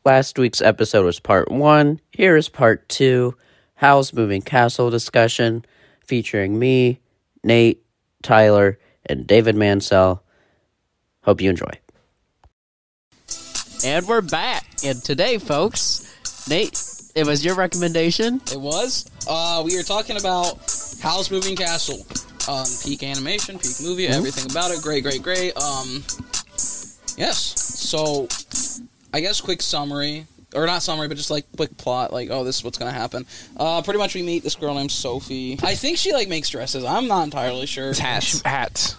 Last week's episode was part 1. Here is part 2, Howl's Moving Castle discussion, featuring me, Nate, Tyler, and David Mansell. Hope you enjoy. And we're back. And today, folks, Nate, it was your recommendation. It was. We were talking about Howl's Moving Castle. Peak animation, peak movie, everything about it. Great. Yes. So, I guess quick summary. Or not summary, but just like quick plot. Like, oh, this is what's going to happen. Pretty much we meet this girl named Sophie. I think she, like, makes dresses. I'm not entirely sure. Hats. Hats.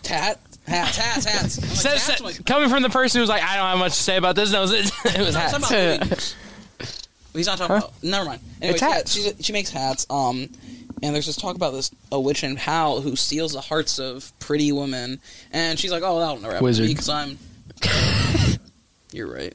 I'm like, Coming from the person who's like, I don't have much to say about this, knows it. It was hats. He's not talking about... Never mind. Anyways, It's hats. she makes hats. And there's this talk about a witch named Howl who steals the hearts of pretty women. And she's like, oh, that'll never happen to me because I'm... You're right.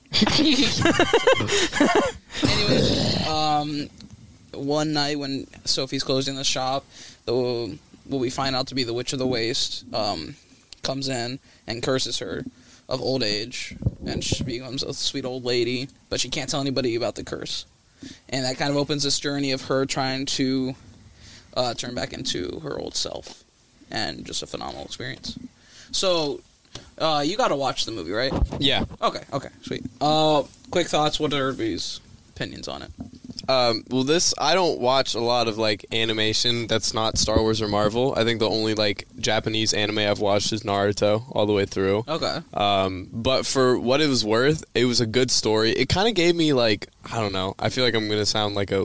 Anyways, one night when Sophie's closing the shop, what we find out to be the Witch of the Waste comes in and curses her of old age, and she becomes a sweet old lady, but she can't tell anybody about the curse. And that kind of opens this journey of her trying to turn back into her old self, and just a phenomenal experience. So... you gotta watch the movie, right? Yeah. Okay, sweet. Quick thoughts, what are everybody's opinions on it? Well, I don't watch a lot of, like, animation that's not Star Wars or Marvel. I think the only, like, Japanese anime I've watched is Naruto all the way through. Okay. But for what it was worth, it was a good story. It kind of gave me, like, I don't know. I feel like I'm going to sound like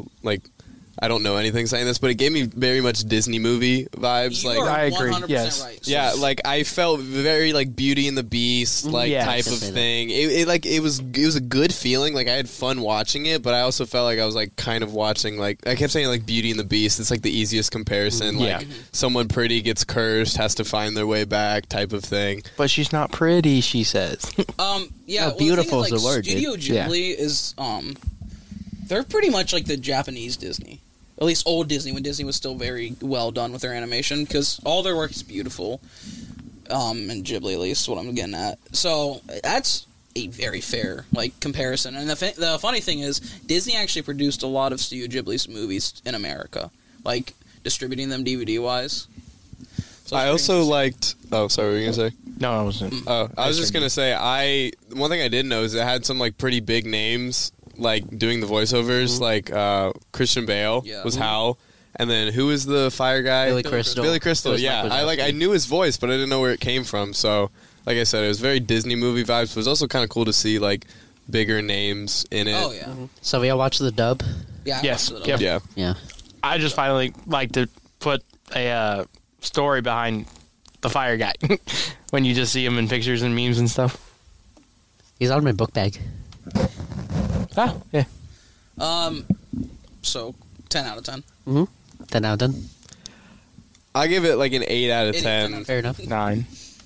I don't know anything saying this, but it gave me very much Disney movie vibes. You like are I agree, 100% yes. right. Yeah, like I felt very like Beauty and the Beast like Yeah. type of thing. It was a good feeling. Like I had fun watching it, but I also felt like I was like kind of watching like I kept saying like Beauty and the Beast. It's like the easiest comparison. Yeah. Like someone pretty gets cursed, has to find their way back type of thing. But she's not pretty, she says. Yeah, No, beautiful the thing is the word, Studio dude. Ghibli is, they're pretty much like the Japanese Disney. At least old Disney, when Disney was still very well done with their animation, because all their work is beautiful. And Ghibli, at least, what I'm getting at. So, that's a very fair, like, comparison. And the funny thing is, Disney actually produced a lot of Studio Ghibli's movies in America. Like, distributing them DVD-wise. So I also liked... Oh, sorry, what were you going to say? No, I wasn't. Oh, I was just going to say, one thing I did know is it had some, like, pretty big names, like, doing the voiceovers, like, Christian Bale was Hal, and then who was the fire guy? Billy Crystal. Billy Crystal, yeah. Mike I knew his voice, but I didn't know where it came from, so, like I said, it was very Disney movie vibes, but it was also kind of cool to see, like, bigger names in it. Oh, yeah. So we all watched the dub? Yeah. I Yes. watched it. Yep. Yeah. Yeah. I just finally like to put a story behind the fire guy when you just see him in pictures and memes and stuff. He's on my book bag. Ah, yeah. So, 10 out of 10. 10 out of 10. I give it, like, an 8 out of 10. Fair enough. 9.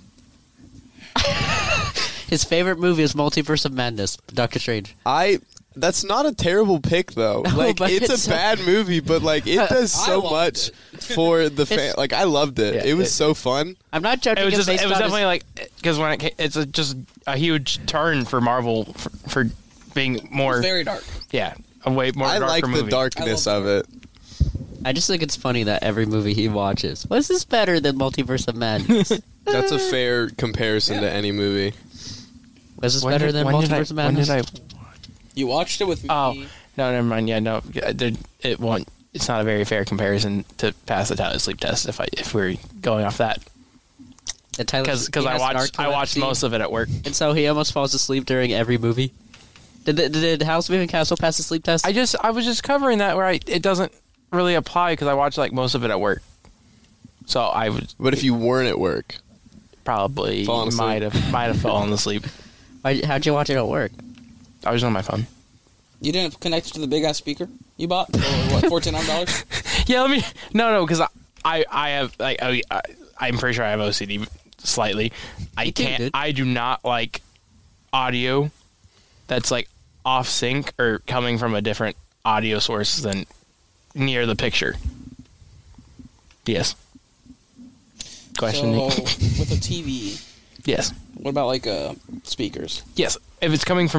His favorite movie is Multiverse of Madness, Doctor Strange. That's not a terrible pick, though. Like, but it's it's a bad movie, but, like, it does so loved much for the fan. Like, I loved it. Yeah, it was so fun. I'm not judging It was him just. based It was on definitely like because when it's just a huge turn for Marvel for being more. Very dark. Yeah, a way more. I darker like the movie. darkness I love of it. I just think it's funny that every movie he watches. Was this better than Multiverse of Madness? That's a fair comparison to any movie. Was this When better did- than when did Multiverse of When Madness? did I? You watched it with me. Oh no, never mind. Yeah, no, it won't. It's not a very fair comparison to pass the Tyler sleep test if we're going off that because I watched most of it at work. And so he almost falls asleep during every movie. Did Howl's Moving Castle pass the sleep test? I was just covering that where it doesn't really apply because I watched like most of it at work. So I would But if you weren't at work, probably Fallen asleep. might have fallen asleep. How'd you watch it at work? I was on my phone. You didn't connect it to the big ass speaker you bought for what, $1,400? Yeah, let me. No, because I have like I'm pretty sure I have OCD slightly. I too, can't. dude. I do not like audio that's like off sync or coming from a different audio source than near the picture. Yes. Question. So, with a TV, Yes. what about like speakers? Yes. If it's coming from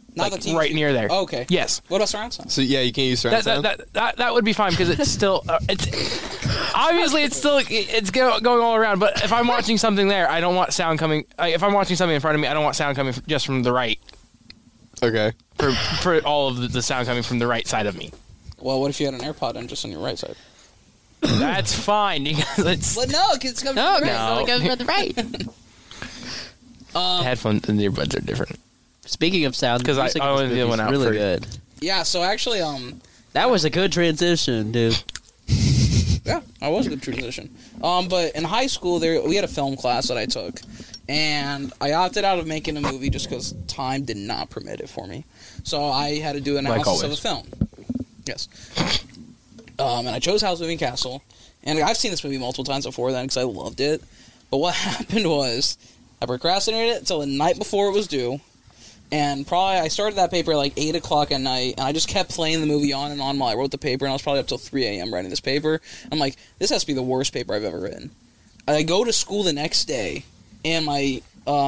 Not like the TV. right near there. Oh, okay. Yes. What about surround sound? So yeah, you can't use surround sound. That would be fine because it's still it's obviously it's going all around. But if I'm watching something there, I don't want sound coming. If I'm watching something in front of me, I don't want sound coming just from the right. Okay. For all of the sound coming from the right side of me. Well, what if you had an AirPod in just on your right side? That's fine because it's Well, no, it's coming No, from the right. No. it goes from the right. headphones and earbuds are different. Speaking of sound, 'Cause the I music in only this did movie one is out really for- good. Yeah, so actually, That was a good transition, dude. yeah, I was a good transition. But in high school, we had a film class that I took, and I opted out of making a movie just because time did not permit it for me. So I had to do an Like analysis of always. a film. Yes. And I chose House Moving Castle, and I've seen this movie multiple times before then because I loved it. But what happened was I procrastinated it until the night before it was due, and probably I started that paper at like 8 o'clock at night, and I just kept playing the movie on and on while I wrote the paper, and I was probably up till 3 a.m. writing this paper. I'm like, this has to be the worst paper I've ever written. I go to school the next day, and my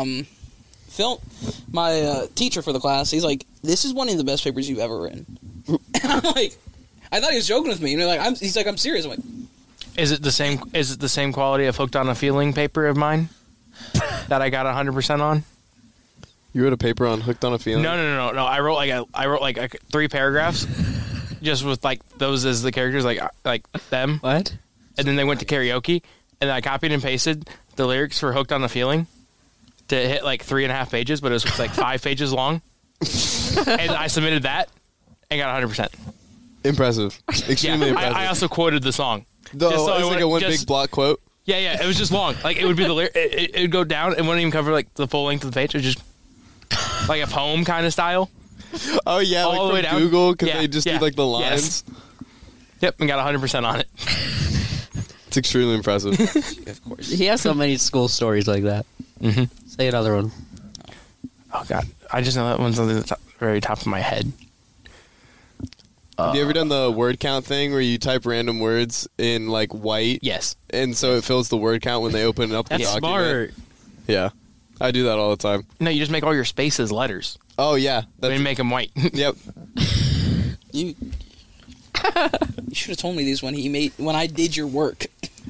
teacher for the class, he's like, this is one of the best papers you've ever written. And I'm like, I thought he was joking with me. And he's like, I'm serious. I'm like, Is it the same quality of Hooked on a Feeling paper of mine that I got 100% on? You wrote a paper on Hooked on a Feeling? No. I wrote like 3 paragraphs, just with like those as the characters, like them, What? and then they went to karaoke, and I copied and pasted the lyrics for Hooked on a Feeling to hit like 3.5 pages, but it was like 5 pages long, and I submitted that and got 100%. Impressive. Extremely impressive. I also quoted the song. Though, just so I it's like wouldn't- a one just- big block quote. Yeah, it was just long. Like, it would be the lyric. It would go down and wouldn't even cover, like, the full length of the page. It was just, like, a poem kind of style. Oh, yeah, All the way like down. from Google, because Yeah, they just yeah, do, like, the yes. lines. Yep, and got 100% on it. It's extremely impressive. of course. He has so many school stories like that. Mm-hmm. Say another one. Oh, God. I just know that one's on the very top of my head. Have you ever done the word count thing where you type random words in, like, white? Yes. And so it fills the word count when they open up the That's document? smart. Yeah. I do that all the time. No, you just make all your spaces letters. Oh, yeah. Then make them white. Yep. You should have told me these when I did your work.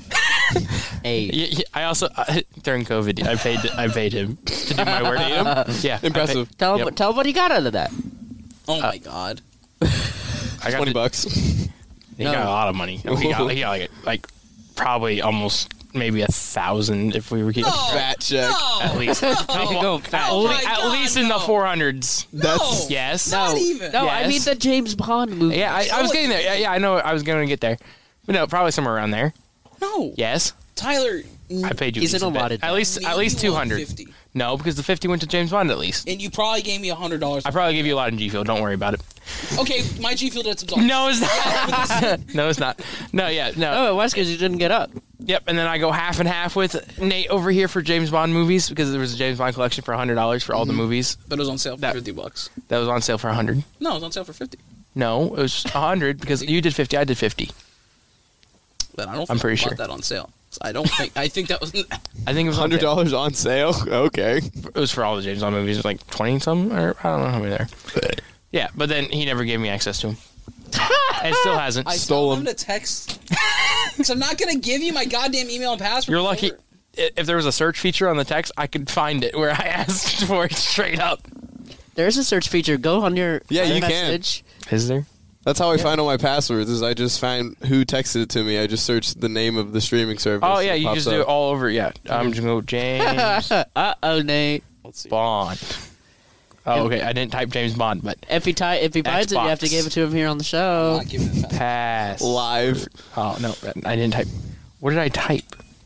Hey, I also, during COVID, I paid him to do my work. Yeah. Impressive. tell him Yep. what he got out of that. Oh my god. I got $20. He got a lot of money. He got like probably almost maybe 1,000 if we were keeping Fat check. at least. There you go, fat. Oh my At God, least in the no. 400s. That's Yes. Not even. No, I Yes. mean the James Bond movie. Yeah, I was getting there. Yeah, I know I was going to get there. But no, probably somewhere around there. No. Yes. Tyler. I paid you He's in decent a lot bit. of At least 200. 50. No, because the 50 went to James Bond at least. And you probably gave me $100. I probably gave you a lot in G Fuel. Don't worry about it. Okay, my G Fuel did some songs. No, it's not. No, it's not. No, yeah, no. Oh, it was because you didn't get up. Yep, and then I go half and half with Nate over here for James Bond movies because there was a James Bond collection for $100 for all the movies. But it was on sale for That- $50. That was on sale for 100. No, it was on sale for 50. No, it was 100 because you did 50, I did 50. But I don't think I'm pretty I bought sure. that on sale. So I think that was I think it was on sale. $100 on sale? Okay. It was for all the James Bond movies, it was like 20 some, or I don't know how many there. Yeah, but then he never gave me access to them. And still hasn't. I Stole told them. him to text. Because I'm not going to give you my goddamn email and password. You're lucky. before- If there was a search feature on the text, I could find it where I asked for it straight up. There's a search feature. Go on your Yeah, you can. message. Is there? That's how I find all my passwords, is I just find who texted it to me. I just search the name of the streaming service. Oh, yeah, It you pops just do it up. all over. Yeah. I'm just going to go James Uh-oh, Nate. Let's see. Bond. Oh, okay. I didn't type James Bond, but If he finds it, you have to Xbox. give it to him here on the I'm show. not giving it a pass. pass. Live. Oh, no. I didn't type. What did I type?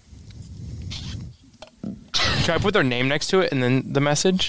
Should I put their name next to it and then the message?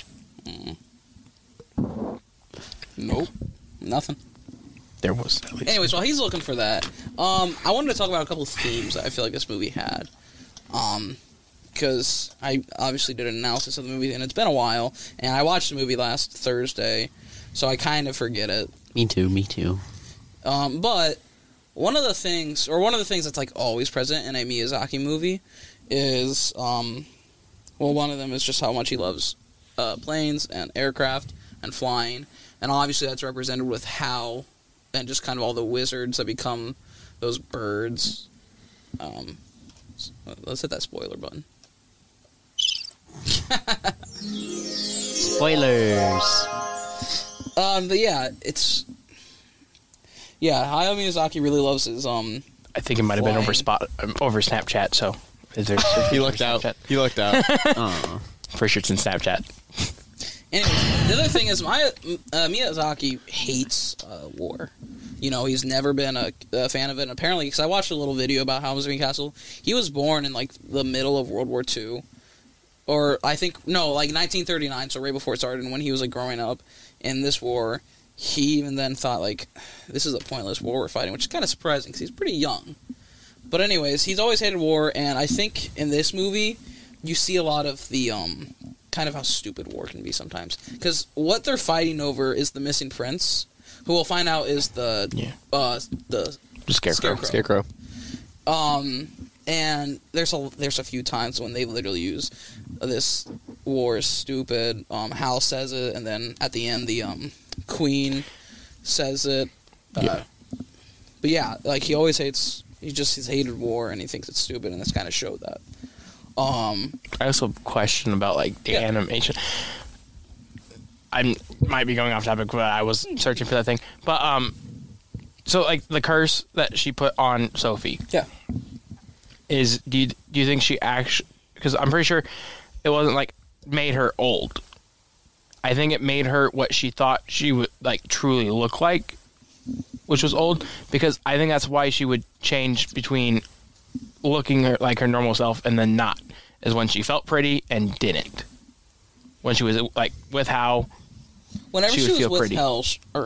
Nope. Nothing. There was at least. Anyways, while he's looking for that, I wanted to talk about a couple of themes that I feel like this movie had. Because I obviously did an analysis of the movie, and it's been a while, and I watched the movie last Thursday, so I kind of forget it. Me too. But one of the things that's like always present in a Miyazaki movie is, one of them is just how much he loves planes and aircraft and flying. and obviously that's represented with Hal, and just kind of all the wizards that become those birds. Let's hit that spoiler button. Spoilers. But yeah, Hayao Miyazaki really loves his I think it might have been over Snapchat. So is there? He lucked out. He lucked out. For sure, it's in Snapchat. Anyways, the other thing is Miyazaki hates war. You know, he's never been a fan of it. And apparently, because I watched a little video about Howl's Moving Castle, he was born in like the middle of World War II, or like 1939, so right before it started. And when he was like growing up in this war, he even then thought like, this is a pointless war we're fighting, which is kind of surprising because he's pretty young. But anyways, he's always hated war, and I think in this movie you see a lot of the kind of how stupid war can be sometimes. Because what they're fighting over is the missing prince, who we'll find out is the Scarecrow. And there's a few times when they literally use this war is stupid. Hal says it, and then at the end the Queen says it. But yeah, like he just hated war, and he thinks it's stupid, and this kind of showed that. I also question about like the animation. I might be going off topic, but I was searching for that thing. But so like the curse that she put on Sophie. Yeah. Do you think she actually? Because I'm pretty sure it wasn't like made her old. I think it made her what she thought she would like truly look like, which was old. Because I think that's why she would change between looking like her normal self and then not, is when she felt pretty and didn't. When she was like with Hal, whenever she was with pretty. Hal,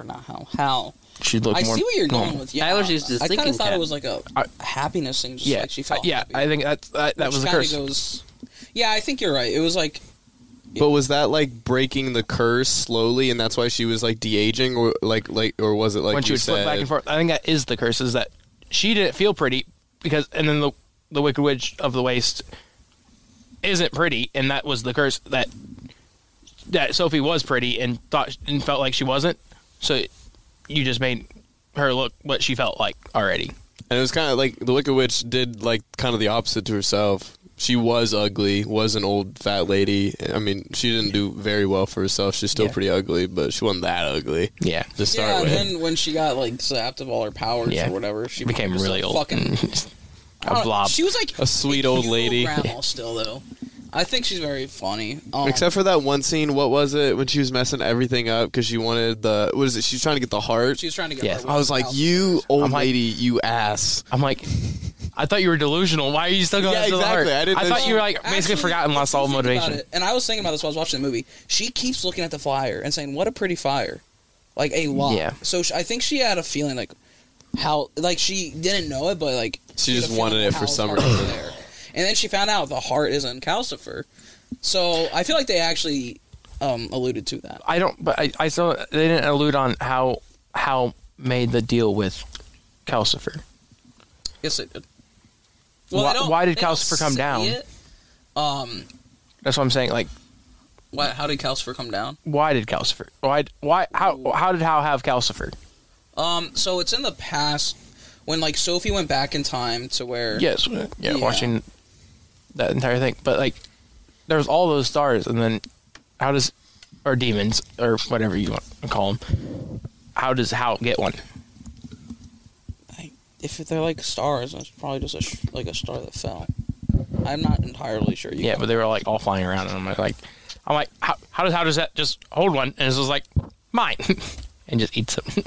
she'd look I more see what you're normal. going with. Yeah, Tyler's just I kind thinking of thought cap. it was like a happiness thing. Just like she felt. Happy, I think that was the curse. Yeah, I think you're right. It was like. But was that like breaking the curse slowly, and that's why she was like de-aging, or or was it like when she would flip back and forth? I think that is the curse. Is that she didn't feel pretty because, and then the Wicked Witch of the Waste isn't pretty, and that was the curse that Sophie was pretty and thought and felt like she wasn't. So you just made her look what she felt like already. And it was kind of like the Wicked Witch did like kind of the opposite to herself. She was ugly, was an old fat lady. I mean, she didn't do very well for herself. She's still pretty ugly, but she wasn't that ugly. Yeah. To start and with. then when she got like zapped of all her powers or whatever, she became was really like, old. Fucking A blob. She was like A sweet old lady. Grandma still though. I think she's very funny. Except for that one scene, what was it when she was messing everything up because she wanted the what is it? She's trying to get the heart. she was trying to get. Yes. her I was like, house. you old I'm like- lady, you ass. I'm like, I thought you were delusional. Why are you still going Yeah, to the exactly. heart? I didn't know thought she- you were like basically Actually, forgotten, if lost you all think about motivation. it, and I was thinking about this while I was watching the movie. She keeps looking at the flyer and saying, "What a pretty fire," like a lot. Yeah. So I think she had a feeling like how, like she didn't know it, but like She had a just feeling wanted that it for Hal's some heart was reason. there. And then she found out the heart is in Calcifer. So I feel like they actually alluded to that. I don't, but I saw they didn't allude on how made the deal with Calcifer. Yes, they did. Why did they don't Calcifer come say down? it. That's what I'm saying. Like, How did Calcifer come down? why did Calcifer? How did Hal have Calcifer? So it's in the past when like Sophie went back in time to where Yes, yeah, watching that entire thing. But like, there's all those stars, and then how does, or demons, or whatever you want to call them, how does Hal get one? if they're like stars, it's probably just a star that fell. I'm not entirely sure. Yeah, but they were like all flying around, and I'm like, how does that just hold one? And it's just like mine, and just eats them.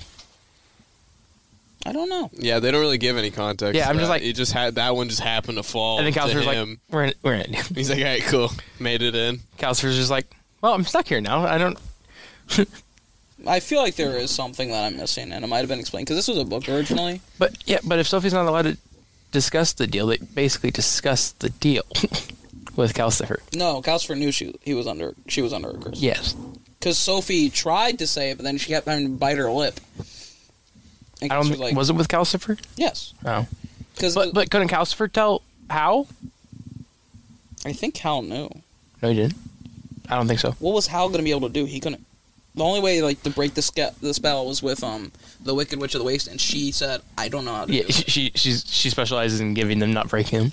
I don't know. Yeah, they don't really give any context. Yeah, I'm to just that. like- it just had that one just happened to fall. And then to Calcifer's like, him. we're in it. He's like, all right, cool, made it in. Calcifer's just like, well, I'm stuck here now. I don't. I feel like there is something that I'm missing, and it might have been explained because this was a book originally. But if Sophie's not allowed to discuss the deal, they basically discussed the deal with Calcifer. No, Calcifer knew she was under a curse. Yes, Because Sophie tried to say it, but then she kept having to bite her lip. And I don't. Calcifer's like, Was it with Calcifer? yes. Oh, Because but couldn't Calcifer tell Hal? I think Hal knew. No, he didn't. I don't think so. What was Hal going to be able to do? He couldn't. The only way like to break the spell was with the Wicked Witch of the Waste, and she said, "I don't know how to do it." She specializes in giving them, not breaking them.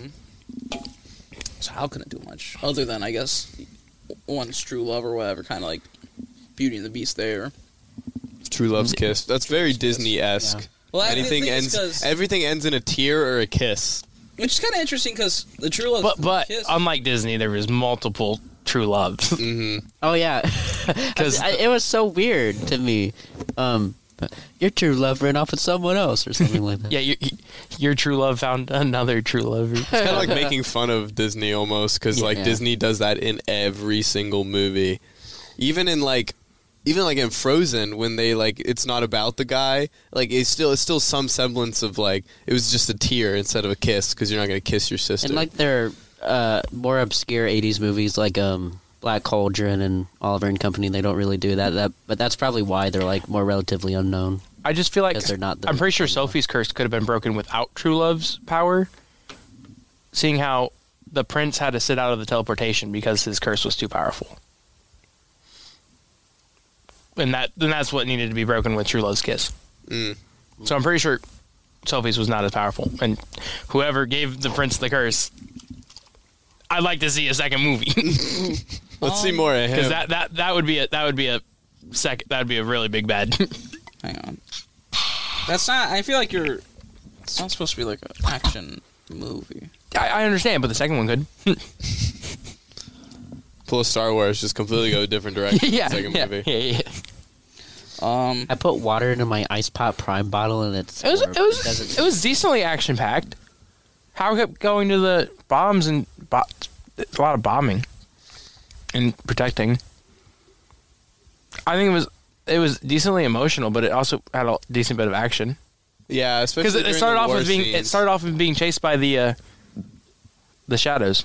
So how can it do much other than, I guess, one's true love or whatever, kind of like Beauty and the Beast there. True Love's Kiss. That's very Disney-esque. Yeah. Well, Anything everything ends in a tear or a kiss. which is kind of interesting because the True Love. But Kiss, unlike Disney, there was multiple true loves. Mm-hmm. Oh yeah, because it was so weird to me. Your true love ran off with someone else or something like that. Yeah, your true love found another true love. It's kind of like making fun of Disney almost, because like Yeah. Disney does that in every single movie, even like in Frozen, when they like it's not about the guy, like it's still some semblance of like it was just a tear instead of a kiss, because you're not gonna kiss your sister. And like their more obscure '80s movies, like Black Cauldron and Oliver and Company, they don't really do that. But that's probably why they're like more relatively unknown. I just feel like 'Cause they're not the- I'm pretty sure Sophie's curse could have been broken without True Love's power, seeing how the prince had to sit out of the teleportation because his curse was too powerful. And that's what needed to be broken with True Love's kiss. Mm. So I'm pretty sure Sophie's was not as powerful, and whoever gave the prince the curse, I'd like to see a second movie Let's see more of him. because that would be a really big bad. hang on. That's not. I feel like it's not supposed to be like an action movie. I understand, but the second one could. Pull a Star Wars, just completely go a different direction. yeah, Second yeah, movie. yeah. I put water into my Ice Pop Prime bottle, and it It was decently action packed. How kept going to the bombs and a lot of bombing and protecting. I think it was decently emotional, but it also had a decent bit of action. Yeah, especially Because it started off with being chased by the shadows.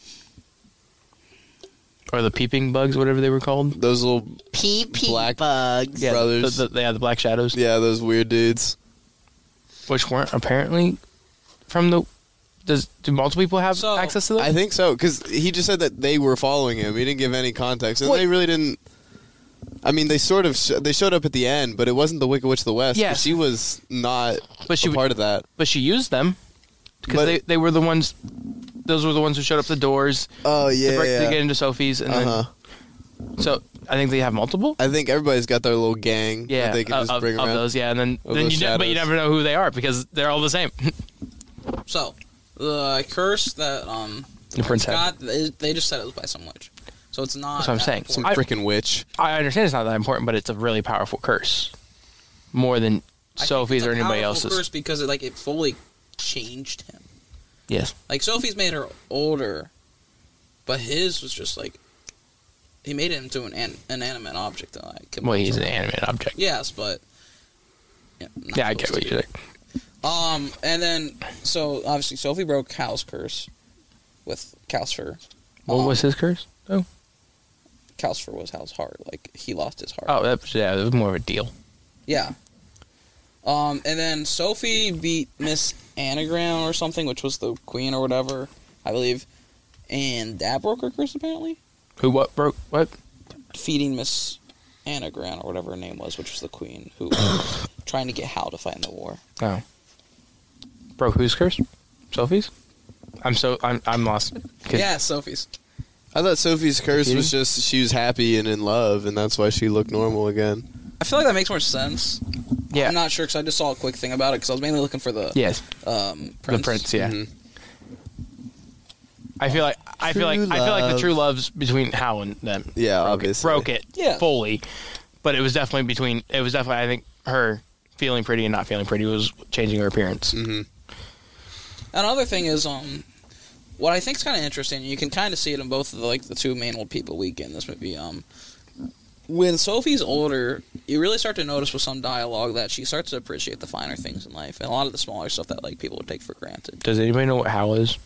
Or the peeping bugs, whatever they were called. those little pee black bugs. Yeah, brothers. the black shadows. Yeah, those weird dudes. Which weren't apparently from the... Do multiple people have So, access to those? I think so, because he just said that they were following him. He didn't give any context, and Well- they really didn't. I mean, they sort of they showed up at the end, but it wasn't the Wicked Witch of the West. Yes. She was not But she a part of that. But she used them. Because But- they were the ones... Those were the ones who showed up the doors Oh to get into Sophie's. And Uh-huh. then, so I think they have multiple. I think everybody's got their little gang Yeah, that they can just bring of around. those. Yeah, and then Of you those but you shadows. never know who they are because they're all the same. So the curse that The prince had. got, they just said it was by some witch, so it's not. That's what I'm that saying. important. Some I- freaking witch. I understand it's not that important, but it's a really powerful curse, more than I think Sophie's it's or a anybody powerful else's. curse because it fully changed him. Yes, Like Sophie's made her older, but his was just like he made it into an inanimate object. That I could well, he's an animated object. Yes, but not Yeah, I get supposed what to you're be. saying. And then so obviously Sophie broke Hal's curse with Calcifer. What was his curse? Oh, Calcifer was Hal's heart. Like he lost his heart. oh, that was more of a deal. Yeah. And then Sophie beat Miss Anagram or something, which was the queen or whatever, I believe. And that broke her curse, apparently. Who? What broke? What? Defeating Miss Anagram or whatever her name was, which was the queen, who trying to get Hal to fight in the war. Oh, broke whose curse? Sophie's. I'm lost. 'Cause- Yeah, Sophie's. I thought Sophie's curse was Kidding? just she was happy and in love, and that's why she looked normal again. I feel like that makes more sense. Yeah. I'm not sure because I just saw a quick thing about it because I was mainly looking for the Yes. prince. The prince. Yeah. Mhm. I feel like the love. true loves between Hal and them. Yeah, broke obviously. broke it Yeah. fully, but it was definitely I think her feeling pretty and not feeling pretty was changing her appearance. Mhm. Another thing is, what I think is kind of interesting, you can kind of see it in both of the two main old people we get in this movie. When Sophie's older, you really start to notice with some dialogue that she starts to appreciate the finer things in life and a lot of the smaller stuff that people would take for granted. Does anybody know what Hal is?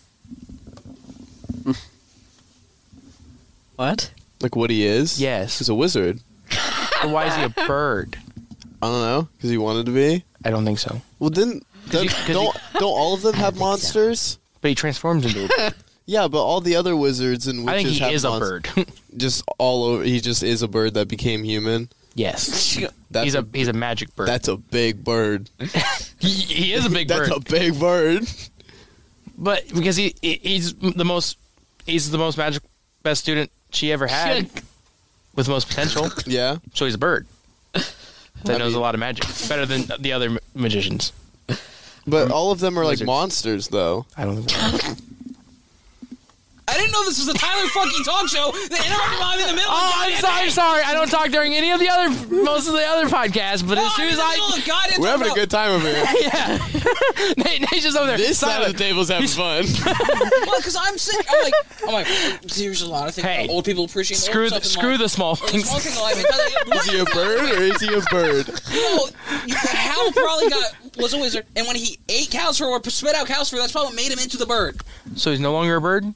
What? Like what he is? Yes. He's a wizard. Or why is he a bird? I don't know, because he wanted to be. I don't think so. Well, don't all of them have monsters? But he transforms into a bird. Yeah, but all the other wizards and I witches think he is a monsters. bird. Just all over. He just is a bird that became human. Yes. That's He's a magic bird. That's a big bird. He is a big bird. That's a big bird. But because he's the most magic best student she ever had with the most potential. Yeah. So he's a bird that knows a lot of magic, better than the other magicians. But all of them are like Wizards. monsters, though. I don't think. I didn't know this was a Tyler fucking talk show. They interrupted mine in the middle. Oh, I'm sorry. I don't talk during any of the other, most of the other podcasts. But as soon as We're having a good time over here. yeah, Nate's just over there. This side of silent. the table's having fun. Well, because I'm sick. I'm like, there's a lot of things Hey, old people appreciate. Screw the small The things. small thing that Is he a bird or is he a bird? Hal probably was a wizard, and when he ate Calcifer or spit out Calcifer, that's probably what made him into the bird. So he's no longer a bird.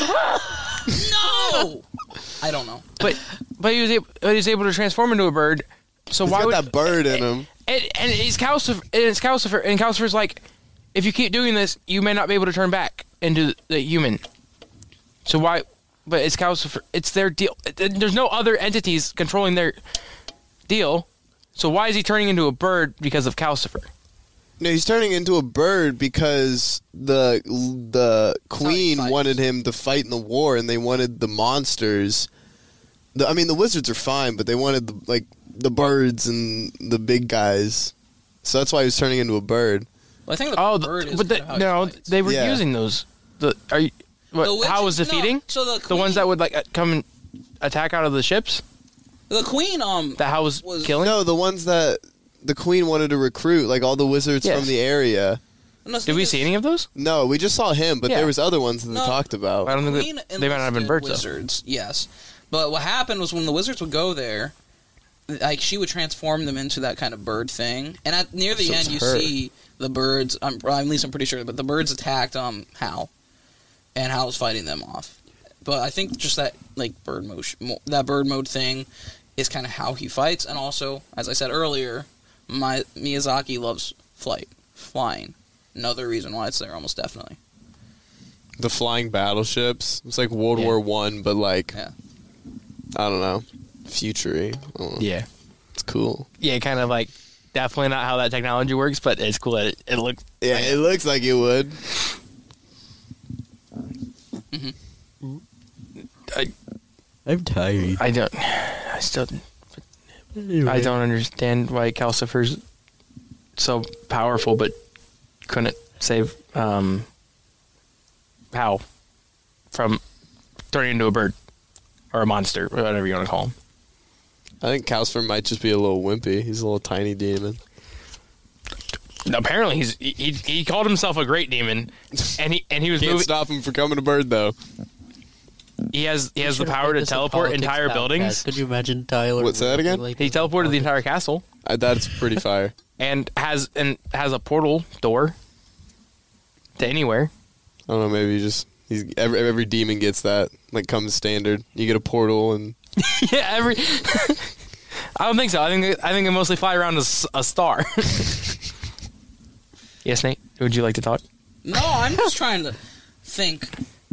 No, I don't know. But he was able to transform into a bird. So He's why got would that bird in him. and he's Calcifer, and it's Calcifer, and Calcifer's like, if you keep doing this, you may not be able to turn back into the human. So why? But it's Calcifer. It's their deal. There's no other entities controlling their deal. So why is he turning into a bird because of Calcifer? No, he's turning into a bird because the queen fights. wanted him to fight in the war, and they wanted the monsters. The wizards are fine, but they wanted the birds and the big guys. So that's why he was turning into a bird. Well, I think the bird is how he fights. they were Yeah. using those. How was witches- defeating? No, so the ones that would come and attack out of the ships the queen that Hal was killing. No, the ones that the queen wanted to recruit, like all the wizards Yes. from the area. Did we see any of those? No, we just saw him, but Yeah. there was other ones that No. they talked about. I don't think Queen they might not have been enlisted birds though. wizards, yes. But what happened was when the wizards would go there, like she would transform them into that kind of bird thing, and near the So end it's you her. see the birds. At least I'm pretty sure, but the birds attacked Hal, and Hal was fighting them off. But I think just that bird mode thing is kind of how he fights, and also, as I said earlier, Miyazaki loves flying. Another reason why it's there, almost definitely. The flying battleships. It's like World Yeah. War One, but Yeah. I don't know, future-y. I don't know. Yeah, It's cool. yeah, kind of definitely not how that technology works, but it's cool that it looks. Yeah, it looks like it would. I'm tired. I don't understand why Calcifer's so powerful, but couldn't save Hal from turning into a bird or a monster, or whatever you want to call him. I think Calcifer might just be a little wimpy. He's a little tiny demon. Apparently, he called himself a great demon, and he was Can't moving. stop him from becoming a bird, though. He has the power to teleport entire buildings. Could you imagine Tyler? What's that again? like He this? teleported the entire castle That's pretty fire. and has a portal door to anywhere. I don't know. Maybe every demon gets that. Comes standard. You get a portal and Yeah, I don't think so. I think they mostly fly around as a star. Yes, Nate. Would you like to talk? No, I'm just trying to think.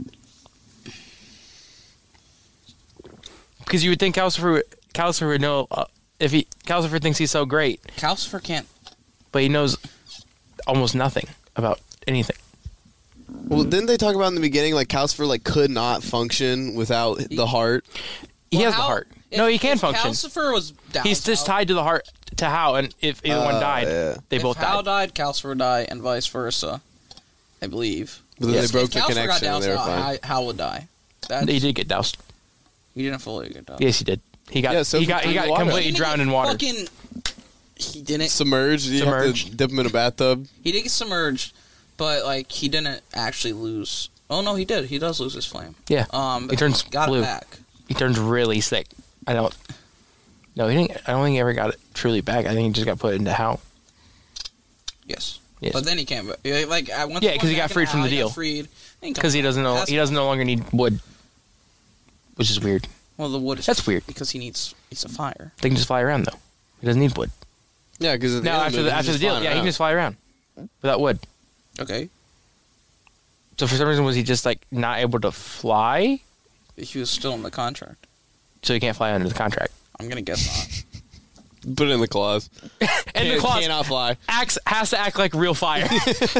Because you would think Calcifer would know Calcifer thinks he's so great, Calcifer can't. but he knows almost nothing about anything. well, didn't they talk about in the beginning Calcifer could not function without the heart? He Well, has the heart. No, he can if function. Calcifer was down. He's just tied to the heart to Hal, and if either one died, yeah. they if both Hal died. died, Calcifer would die, and vice versa. I believe. But then Yes. they broke If the Calcifer got connection and they were doused, fine. Hal would die. He did get doused. He didn't fully get doused. Yes, he did. He got Yeah, so he from got drinking water. completely drowned in water. He didn't. Submerged. You have Submerged. to dip him in a bathtub. He did get submerged, but he didn't actually lose. Oh no, he did. He does lose his flame. Yeah. But He turns got blue. it back. He turns really sick. No, he didn't. I don't think he ever got it truly back. I think he just got put into Hal. Yes. Yes. But then he came back. I once Yeah, he 'cause went he got back freed into from the Hal, deal. got freed. Because he doesn't know. He doesn't no longer need wood, which is weird. Well, the wood is. That's weird. because he needs a fire. They can just fly around though. He doesn't need wood. Yeah, because Now after the deal, yeah, he can just fly around without wood. Okay. So for some reason, was he just like not able to fly? He was still in the contract. So he can't fly under the contract. I'm gonna guess not. Put it in the clause. And the clause Cannot fly. has to act like real fire.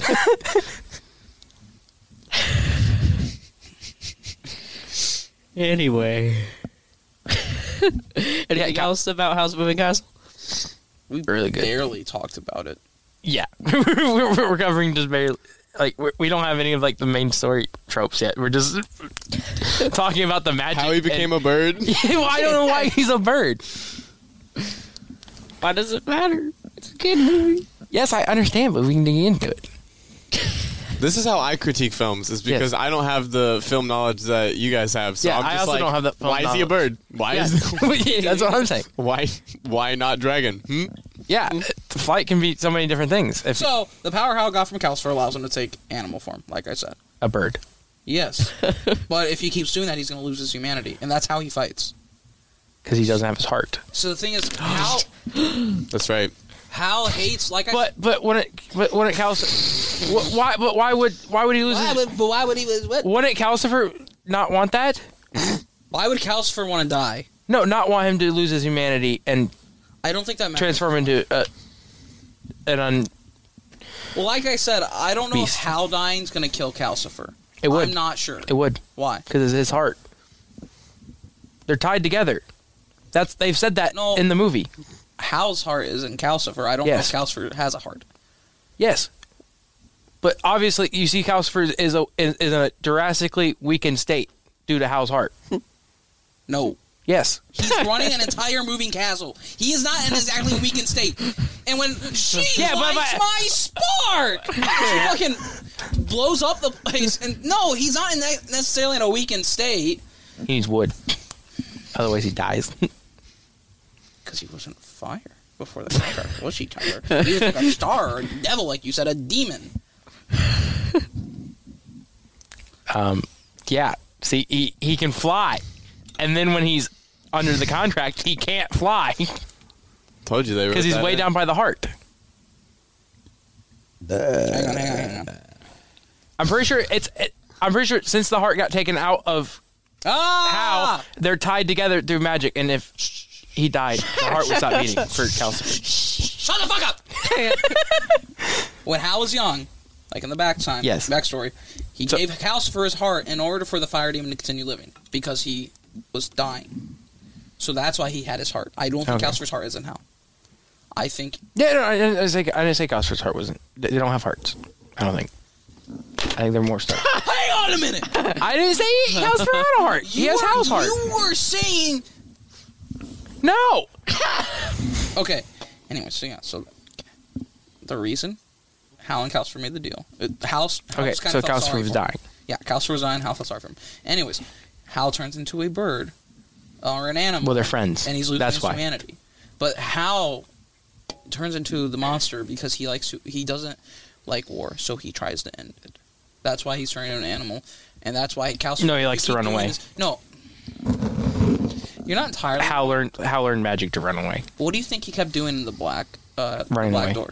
Anyway. Anything else about House Moving Castle? We Really good. barely talked about it. Yeah, we're covering just barely. Like we don't have any of like the main story tropes yet. We're just talking about the magic. How he became a bird. Well, I don't know why he's a bird. Why does it matter? It's a kid movie. Yes, I understand, but we can dig into it. This is how I critique films, is because I don't have the film knowledge that you guys have. So Yeah, I'm I just also like, don't have that film why is he a bird? Why Yeah. is That's what I'm saying. why not dragon? Yeah, the flight can be so many different things. If So the power Hal got from Calcifer allows him to take animal form, like I said. a bird, Yes, but if he keeps doing that, he's going to lose his humanity, and that's how he fights. because he doesn't have his heart. So the thing is, Hal That's right. hates like I. But when it Calcifer, why would he lose? Why would he? Wouldn't Calcifer not want that? Why would Calcifer want to die? No, not want him to lose his humanity and I don't think that matters. transform into an Well, like I said, I don't know Beast. if Hal dying's going to kill Calcifer. It would. I'm not sure. It would, Why? because it's his heart. They're tied together. They've said that No. in the movie. Hal's heart is in Calcifer. I don't Yes. know if Calcifer has a heart. Yes, but obviously you see Calcifer is in a drastically weakened state due to Hal's heart. No. Yes. He's running an entire moving castle. He is not in exactly weakened state. And when she likes my spark, she fucking blows up the place. And no, he's not in necessarily in a weakened state. He needs wood. Otherwise he dies. Because he wasn't fire before the contract, was she, Tyler? He was like a star or a devil, like you said, a demon. Yeah. See, he can fly. And then when he's under the contract, he can't fly. Told you they were. Because he's way down by the heart. Hang on. I'm pretty sure since the heart got taken out of Ah! Hal, they're tied together through magic, and if he died, the heart would stop beating for Calcifer. Shut the fuck up! When Hal was young, like in the backstory, he gave Calcifer his heart in order for the fire demon to continue living, because he was dying. So that's why he had his heart. I don't think Calcifer's heart is in Hal. I think... Yeah, no, I didn't say Calcifer's heart wasn't. They don't have hearts. I don't think. I think they're more stuff. Hang on a minute! I didn't say Calcifer had a heart. He has Hal's heart. You were saying... No! Okay. Anyway, so the reason Hal and Calcifer made the deal. Hal So kind of felt Calcifer sorry was for him. dying. Yeah, Calcifer was dying. Hal felt sorry for him. Anyways, Hal turns into a bird or an animal. Well, they're friends. And he's losing That's his why. humanity. But Hal turns into the monster because he doesn't like war, so he tries to end it. That's why he's turning into an animal, and that's why Calcifer... No, he likes to run away. No. You're not entirely... Hal learned magic to run away. What do you think he kept doing in the black Running black away. door?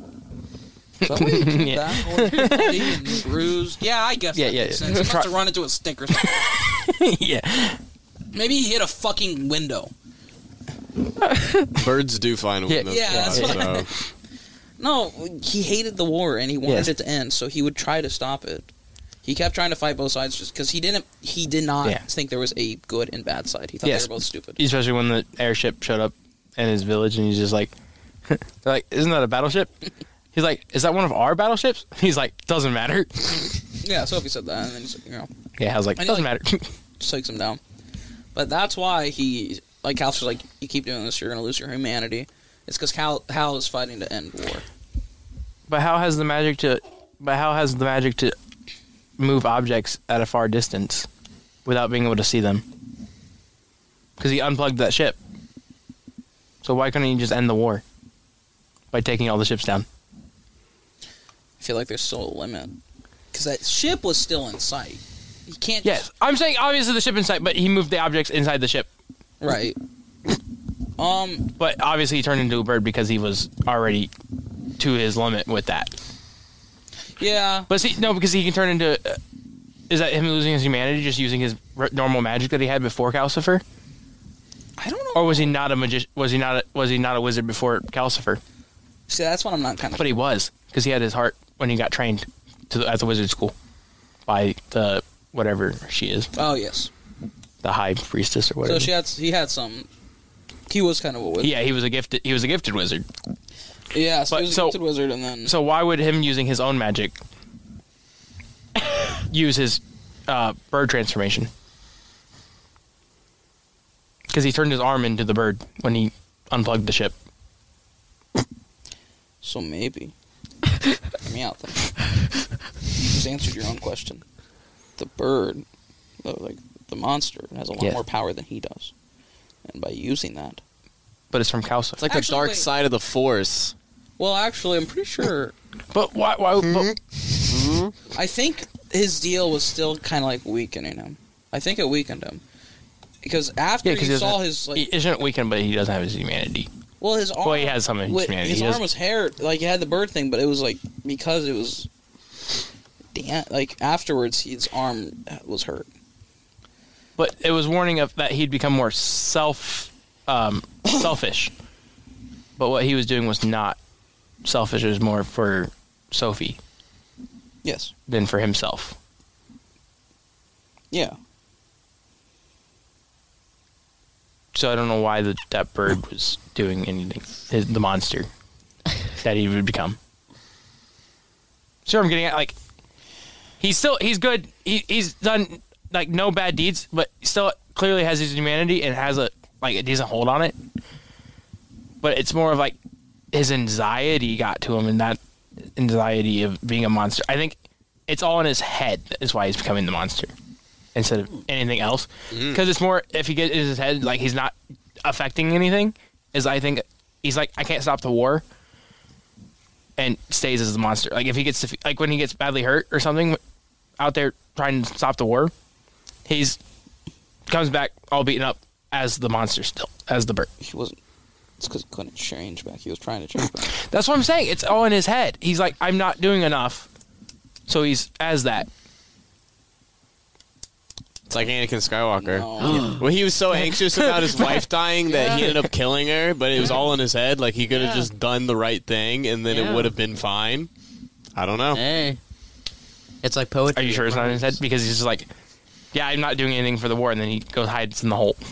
Is that why he kept Yeah. that whole bloody and bruised? Yeah, I guess that makes sense. He must have run into a stick or something. Yeah. Maybe he hit a fucking window. Birds do find Yeah. windows. Yeah, that's what so. No, he hated the war and he wanted Yes. it to end, so he would try to stop it. He kept trying to fight both sides just because he did not Yeah. think there was a good and bad side. He thought Yes. they were both stupid. Especially when the airship showed up in his village, and he's just like, they're like, isn't that a battleship? He's like, is that one of our battleships? He's like, doesn't matter. Yeah, Sophie said that, and then he's like, Yeah, I was like, I know, doesn't like- matter. just takes him down. But that's why he, like, Calcifer's like, you keep doing this, you're going to lose your humanity. It's because Hal is fighting to end war. But how has the magic to move objects at a far distance without being able to see them? Because he unplugged that ship. So why couldn't he just end the war by taking all the ships down? I feel like there's still a limit. Because that ship was still in sight. You can't Yes, I'm saying obviously the ship inside, but he moved the objects inside the ship. Right. But obviously he turned into a bird because he was already to his limit with that. Yeah. But see, no, because he can turn into that him losing his humanity, just using his normal magic that he had before Calcifer? I don't know. Or was he not a magician? Was he not a wizard before Calcifer? See, that's what I'm not kind of. But he was, because he had his heart when he got trained at the wizard school by the whatever she is, Oh yes. the high priestess or whatever. So he had some. He was kind of a wizard. Yeah, he was a gifted wizard. Yeah, so But he was a so- gifted wizard, and then So why would him using his own magic use his bird transformation? Because he turned his arm into the bird when he unplugged the ship. so maybe. Hear me out then. You just answered your own question. The bird, like the monster, has a lot Yeah. more power than he does, and by using that. But it's from Calcifer. It's like Actually, the dark wait. side of the Force. Well, actually, I'm pretty sure. But why? But, I think his deal was still kind of like weakening him. I think it weakened him because after yeah, because you saw his like, he isn't weakened, but he doesn't have his humanity. well, his arm. Well, he has some of his Wait, humanity. his He arm does- was hair, like he had the bird thing, but it was like because it was. Like afterwards, his arm was hurt. But it was warning of that he'd become more selfish. But what he was doing was not selfish. It was more for Sophie Yes. than for himself. Yeah. So I don't know why that bird was doing anything. The monster that he would become. Sure, I'm getting at, like, he's good. He's done like no bad deeds, but still clearly has his humanity and has a decent hold on it. But it's more of like his anxiety got to him, and that anxiety of being a monster. I think it's all in his head is why he's becoming the monster instead of anything else. Because it's more if he gets in his head like he's not affecting anything. Is I think he's like I can't stop the war. And stays as the monster. Like if he gets like when he gets badly hurt or something out there trying to stop the war, he's comes back all beaten up as the monster still, as the bird. He wasn't. It's because he couldn't change back. He was trying to change back. That's what I'm saying. It's all in his head. He's like, I'm not doing enough, so he's as that. It's like Anakin Skywalker. No. Well, he was so anxious about his wife dying that he ended up killing her, but it was all in his head. Like, he could have just done the right thing, and then it would have been fine. I don't know. Hey. It's like poetry. Are you sure it's not in his head? Because he's just like, yeah, I'm not doing anything for the war, and then he goes hides in the hole.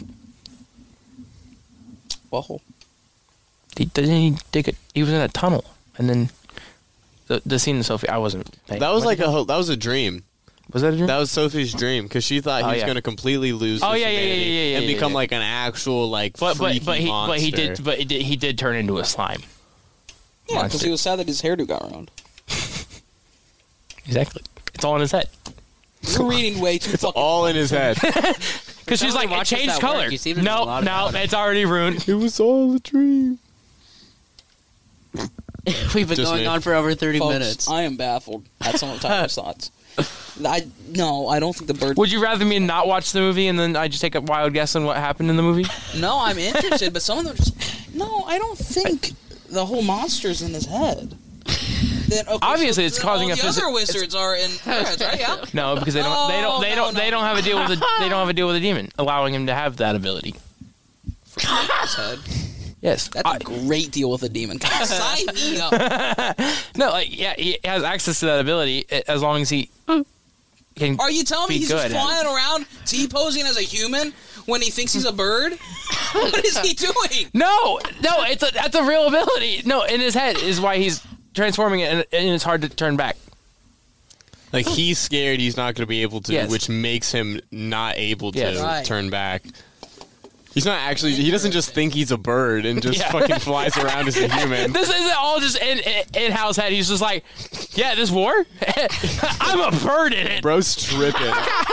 Well, Didn't he dig it? He was in a tunnel, and then the scene in Sophie, I wasn't. That was like that was a dream. Was that a dream? That was Sophie's dream because she thought he was yeah. going to completely lose. Oh, his yeah, humanity and become like an actual freaky monster. He did turn into a slime. yeah, because Monster. he was sad that his hairdo got ruined. Exactly. It's all in his head. You're reading way too It's fucking. all in his head. Because she's somebody like, it watches changed that work, color. you see there's a lot No, about it. it's already ruined. It was all a dream. We've been Just going me. on for over 30 Folks, minutes. I am baffled at some of Tyler's thoughts. I don't think the bird. Would you rather me not watch the movie and then I just take a wild guess on what happened in the movie? No, I'm interested, but some of them just. No, I don't think the whole monster's in his head. Then, okay, Obviously, it's then causing all a the physi- other wizards are in their heads, right? Yeah. No, because they don't. They don't. They don't. They don't have a deal with. They don't have a deal with a demon, allowing him to have that ability. His head. Yes. That's a great deal with a demon. Sign me up. No, like yeah, he has access to that ability as long as he can. Are you telling me Be he's good just at flying around T-posing as a human when he thinks he's a bird? What is he doing? No, that's a real ability. No, in his head is why he's transforming it, and it's hard to turn back. Like he's scared he's not going to be able to, Yes. which makes him not able to Yes. Right. turn back. He's not actually. He doesn't just think he's a bird and just Yeah. fucking flies around as a human. This isn't all just in Hal's head. He's just like, yeah, this war, I'm a bird in it. Bro's tripping.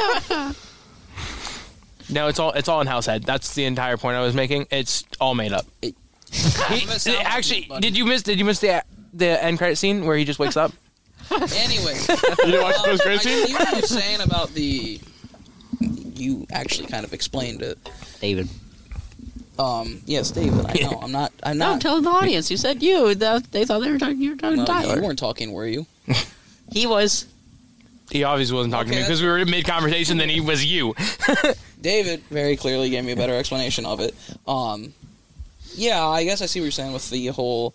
No, it's all in Hal's head. That's the entire point I was making. It's all made up. Actually, did you miss the end credit scene where he just wakes up? Anyway, You didn't watch the post credit I scene? see what you're saying about the. You actually kind of explained it. David. Yes, David. I know. I'm not. No, I'm telling the audience. You said you. They thought you were talking Well, Tyler. you weren't talking, were you? He was. He obviously wasn't talking to me Okay, because we were in mid-conversation, then he was you. David very clearly gave me a better explanation of it. Yeah, I guess I see what you're saying with the whole,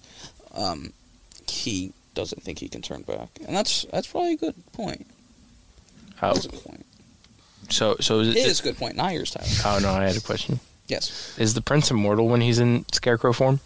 he doesn't think he can turn back. And that's probably a good point. Oh, That's a good point. so is It is a good point. Not yours, Tyler. Oh, no, I had a question. Yes. Is the prince immortal when he's in Scarecrow form?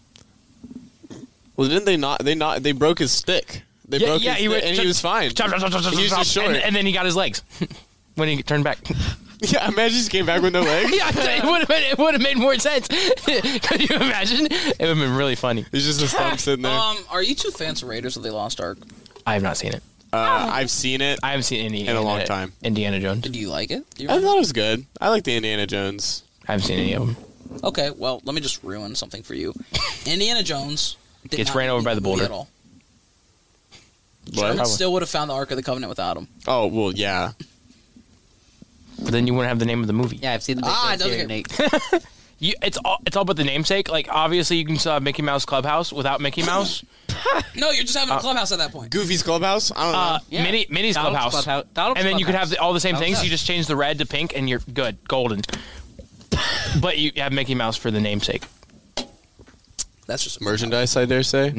Well, didn't they not? They broke his stick. They broke his stick, and he was fine. Chop, chop, chop, chop, chop, He was chop, just short. and then he got his legs when he turned back. Yeah, imagine he just came back with no legs. Yeah, it would have made more sense. Could you imagine? It would have been really funny. He's just a stump sitting there. Are you two fans of Raiders of the Lost Ark? I have not seen it. I've seen it. I haven't seen any In a long time. Indiana Jones. Did you like it? Do you I remember? thought it was good. I like the Indiana Jones. I haven't seen any of them. Okay, well, let me just ruin something for you. Indiana Jones did Gets not ran over need by the movie boulder. at all. What? Sherman still would have found the Ark of the Covenant without him. Oh well, yeah. But then you wouldn't have the name of the movie. Yeah, I've seen the Big Ah, Bang it Theory, doesn't Nate. It's all about the namesake. Like, obviously, you can still have Mickey Mouse Clubhouse without Mickey Mouse. No, you're just having a clubhouse at that point. Goofy's Clubhouse. I don't know. Yeah. Minnie's Donald's Clubhouse. Donald's And then you could have Clubhouse. all the same Donald's things. House. You just change the red to pink, and you're good, golden. But you have Mickey Mouse for the namesake. That's just Merchandise, I dare say.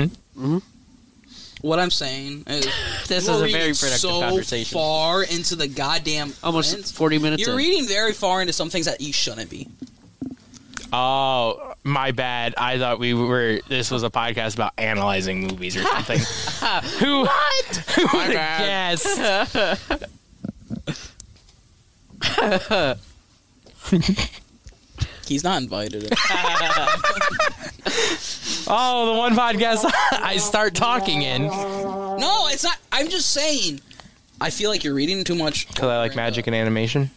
what I'm saying is This you're is a reading very productive so conversation. far into the goddamn Almost print. 40 minutes You're in. reading very far into some things that you shouldn't be. Oh, my bad. I thought this was a podcast about analyzing movies or something. Who would have bad. guessed? He's not invited. Oh, the one podcast I start talking in. No, it's not. I'm just saying. I feel like you're reading too much. Because I like magic and animation.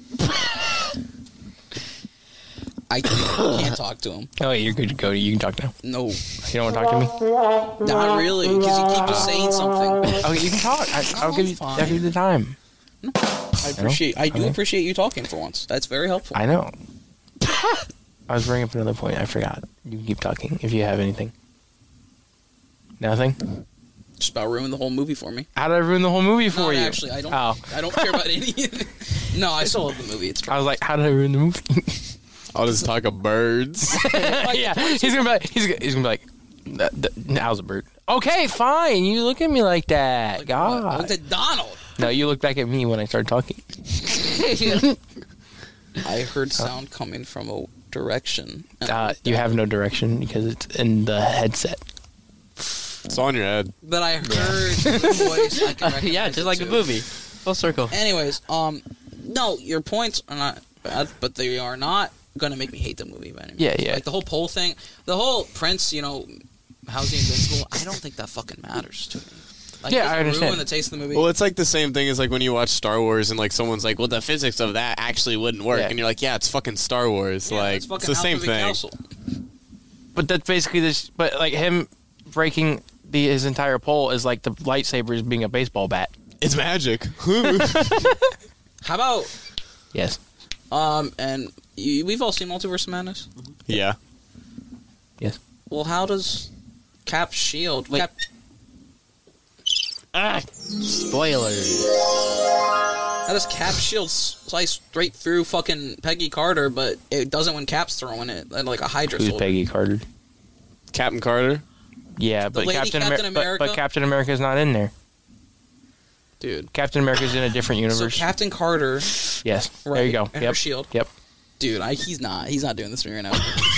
I can't talk to him. Oh, wait, you're good to go. You can talk now. No, You don't want to talk to me? not really, because you keep just saying something. Okay, you can talk. I'll give you the time. I do appreciate you talking for once. That's very helpful. I know. I was bringing up another point. I forgot. You can keep talking if you have anything. Nothing? Just about ruined the whole movie for me. How did I ruin the whole movie for No, you? actually, I don't. Oh. I don't care about any. No, I still love the movie. It's I was like, how did I ruin the movie? I'll just talk of birds. Yeah, he's gonna be like, how's a bird? Okay, fine. You look at me like that. I God. looked at Donald. No, you look back at me when I started talking. I heard sound coming from a direction. and I looked You at have it. no direction because it's in the headset. It's on your head. But I heard the voice. I can Yeah, recognize just it like the too. movie. Full circle. Anyways, no, your points are not bad, but they are not going to make me hate the movie by any means. Yeah. Like the whole poll thing, the whole Prince, how's he invincible? I don't think that fucking matters to me. Like, Yeah, does I it understand. ruin the taste of the movie. Well, it's like the same thing as like when you watch Star Wars and like someone's like, "Well, the physics of that actually wouldn't work," Yeah. and you're like, "Yeah, it's fucking Star Wars." Yeah, like it's fucking the same House of the thing. Council. But that's basically this. But like him breaking his entire pole is like the lightsabers being a baseball bat. It's magic. How about Yes. and we've all seen Multiverse of Madness. Yeah. Yes. Well, how does Cap's shield? Wait. Spoilers. How does Cap's shield slice straight through fucking Peggy Carter, but it doesn't when Cap's throwing it like a Hydra Who's soldier? Peggy Carter? Captain Carter. Yeah, but lady Captain Captain America? But Captain America is not in there. Dude. Captain America is in a different So universe. Captain Carter, Yes. right? There you go. And Yep. her shield. Yep. Dude, he's not doing this to me right now.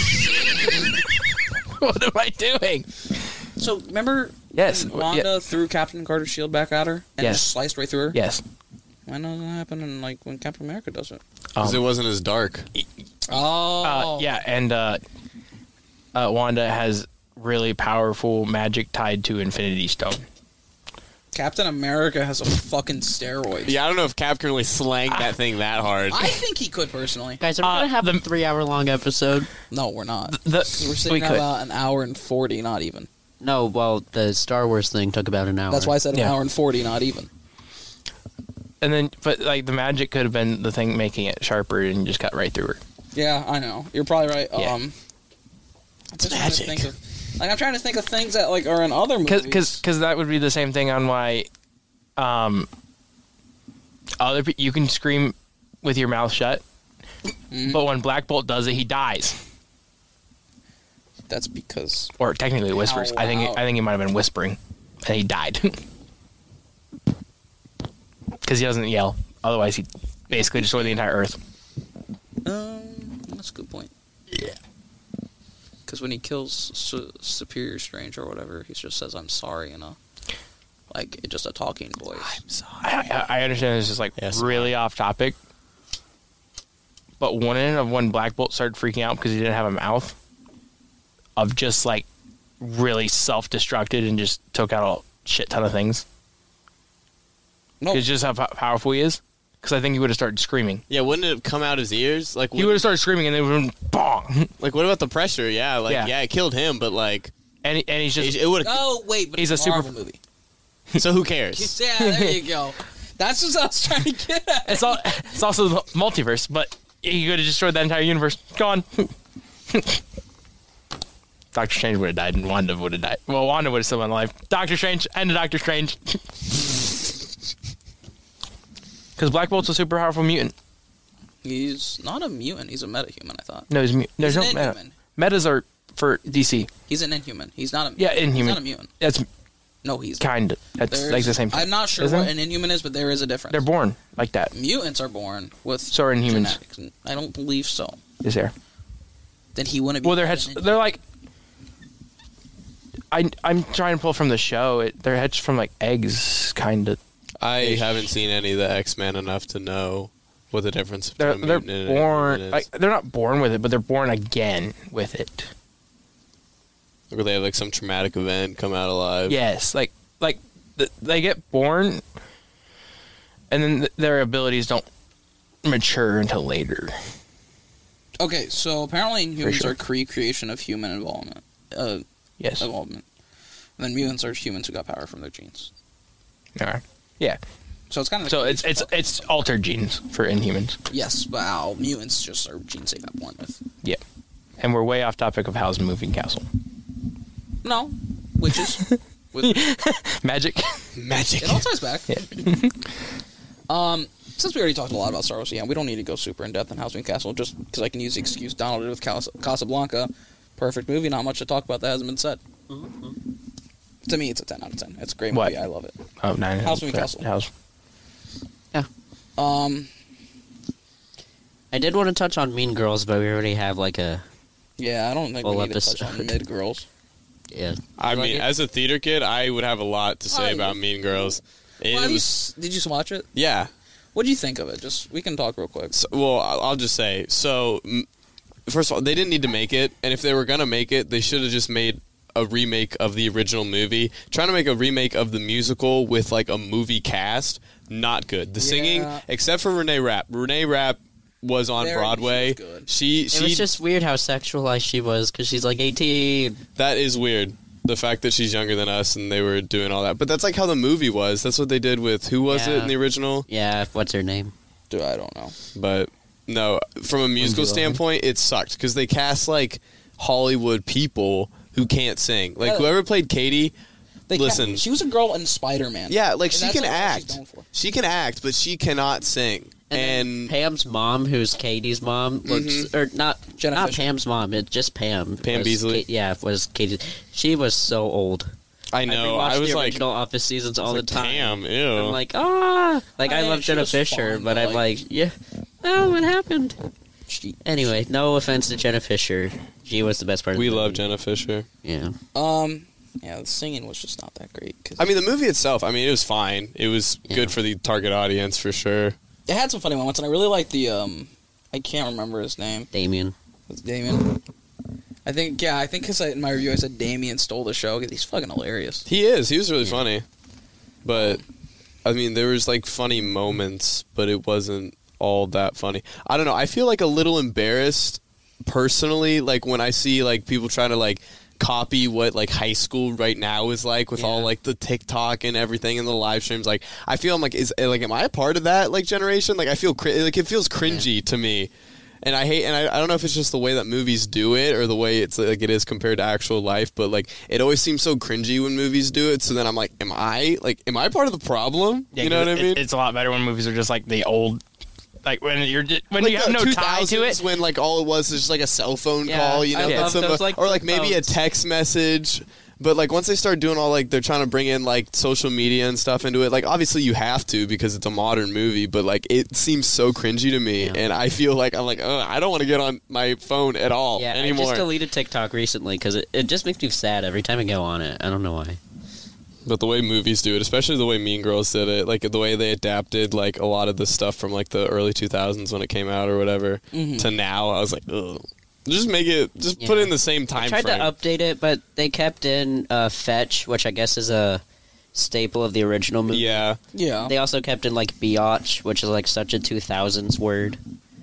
What am I doing? So remember, Yes. when Wanda threw Captain Carter's shield back at her and Yes. just sliced right through her. Yes. Why doesn't that happen in, like when Captain America does it? Because it wasn't as dark. Oh, Yeah, and Wanda has really powerful magic tied to Infinity Stone. Captain America has a fucking steroid. Yeah, I don't know if Cap can really slang that thing that hard. I think he could personally. Guys, are we going to have a 3-hour-long episode? No, we're not. We're We're sitting at about an hour and 40, not even. No, well, the Star Wars thing took about an hour. That's why I said an Yeah. hour and 40, not even. And then, but like the magic could have been the thing making it sharper and just cut right through her. Yeah, I know. You're probably right. Yeah. I'm just trying to think of, I'm trying to think of things that like are in other movies. Because that would be the same thing on why You can scream with your mouth shut, but when Black Bolt does it, he dies. That's because Or technically whispers. How loud? I think he might have been whispering, and he died because he doesn't yell. Otherwise, he basically destroy the entire Earth. that's a good point. Yeah. Because when he kills Superior Strange or whatever, he just says, "I'm sorry," just a talking voice. I'm sorry. I understand this is like Yes, really off topic, but when Black Bolt started freaking out because he didn't have a mouth, of just like really self-destructed and just took out a shit ton of things. No, It's just how powerful he is. Because I think he would have started screaming. Yeah, wouldn't it come out his ears? Like, He would have started screaming and then would have bong. like, what about the pressure? Yeah, Yeah. it killed him, but like, And he's just it would. Oh wait, but He's it's a a super- Marvel movie. So who cares? Yeah, there you go. That's what I was trying to get at. it's also the multiverse, but he could have destroyed that entire universe. Gone. Doctor Strange would have died and Wanda would have died. Well, Wanda would have still been alive. Doctor Strange and Doctor Strange. Because Black Bolt's a super powerful mutant. He's not a mutant. He's a metahuman. I thought. No, there's He's no an meta. Inhuman. Metas are for DC. He's an Inhuman. He's not a. Yeah, Inhuman. He's not a mutant. That's No, he's kind of. That's There's- like the same thing. I'm not sure Isn't what it? an Inhuman is, but there is a difference. They're born like that. Mutants are born with So are Inhumans. genetics. I don't believe so. Is there? Then he wouldn't be. Well, they're an hatched. Inhuman. They're like. I'm trying to pull from the show. They're hatched from like eggs, kind of. I haven't seen any of the X-Men enough to know what the difference They're between a mutant and an born. Inhuman Like, is. they're not born with it, but they're born again with it. Or they have like some traumatic event, come out alive. Yes, they get born, and then their abilities don't mature until later. Okay, so apparently Inhumans sure. are creation of human involvement. Yes. Involvement. And then mutants are humans who got power from their genes. All right. Yeah. So it's kind of So it's altered genes for Inhumans. yes, but mutants just are genes they got born with. Yeah. And we're way off topic of Howl's Moving Castle. No, witches. With Magic. Magic. it all ties back. Yeah. Since we already talked a lot about Star Wars, we don't need to go super in depth on House Moving Castle, just because I can use the excuse Donald did with Casablanca. Perfect movie. Not much to talk about that hasn't been said. To me, it's a 10 out of 10. It's a great movie. What? I love it. Oh, 9. House Moving Castle. House. I did want to touch on Mean Girls, but we already have like a Yeah, I don't think Full we need to touch episode. on mid girls. yeah. I You like mean, it? as a theater kid, I would have a lot to say Oh, about Mean Girls. It Well, was, did you watch it? yeah. What do you think of it? Just we can talk real quick. So, well, I'll just say. So, first of all, they didn't need to make it, and if they were gonna make it, they should have just made a remake of the original movie. Trying to make a remake of the musical with like a movie cast, not good. The singing, Yeah. except for Renee Rapp. Renee Rapp was on There, Broadway. she was good. She It was just weird how sexualized she was because she's like 18. that is weird. The fact that she's younger than us and they were doing all that, but that's like how the movie was. That's what they did with who was it Yeah. in the original? Yeah, what's her name? Dude, I don't know. But no, from a musical Lindsay Lohan. standpoint, it sucked because they cast like Hollywood people who can't sing. Like Yeah. whoever played Katie, They listen. she was a girl in Spider-Man. Yeah, like And she that's can like what she's act. known for. She can act, but she cannot sing. And And Pam's mom, who's Katie's mom, looks or not Jenna not Fisher. Pam's mom. It's just Pam. Pam was Beasley? Was Katie. She was so old. I know, I I rewatched was the like, original Office seasons all the like, time. damn, ew. I'm like, I love she Jenna was Fisher, fun, but but, I'm like, yeah. Oh, what happened? She, Anyway, no offense to Jenna Fisher. She was the best part of we the love movie. Jenna Fisher. Yeah. yeah, the singing was just not that great. 'Cause I mean, the movie itself, I mean, it was fine. It was good for the target audience for sure. it had some funny moments, and I really liked the I can't remember his name. Damien. Was it Damien? I think because in my review I said Damien stole the show because he's fucking hilarious. He is. He was really funny. But, I mean, there was, like, funny moments, but it wasn't all that funny. I don't know. I feel, like, a little embarrassed, personally, like, when I see, like, people trying to, like, copy what, like, high school right now is like with all, Yeah. like, the TikTok and everything and the live streams. Like, I feel I'm, like, am I a part of that, like, generation? Like, I feel, like, it feels cringy to me. And I don't know if it's just the way that movies do it or the way it's like it is compared to actual life, but like it always seems so cringy when movies do it. So then I'm like, am I part of the problem? Yeah, you know what I mean? It's a lot better when movies are just like the old, like when you have no tie to it. When like all it was just like a cell phone call, you know, I love those, like, or like maybe a phones. text message. But like once they start doing all like they're trying to bring in like social media and stuff into it, like obviously you have to because it's a modern movie, but like it seems so cringy to me, and I feel like I'm like, I don't want to get on my phone at all anymore. I just deleted TikTok recently because it just makes me sad every time I go on it. I don't know why. But the way movies do it, especially the way Mean Girls did it, like the way they adapted like a lot of the stuff from like the early 2000s when it came out or whatever to now, I was like, ugh. Just make it, put it in the same time I tried frame. to update it, but they kept in Fetch, which I guess is a staple of the original movie. Yeah. Yeah. They also kept in like biatch, which is like such a 2000s word.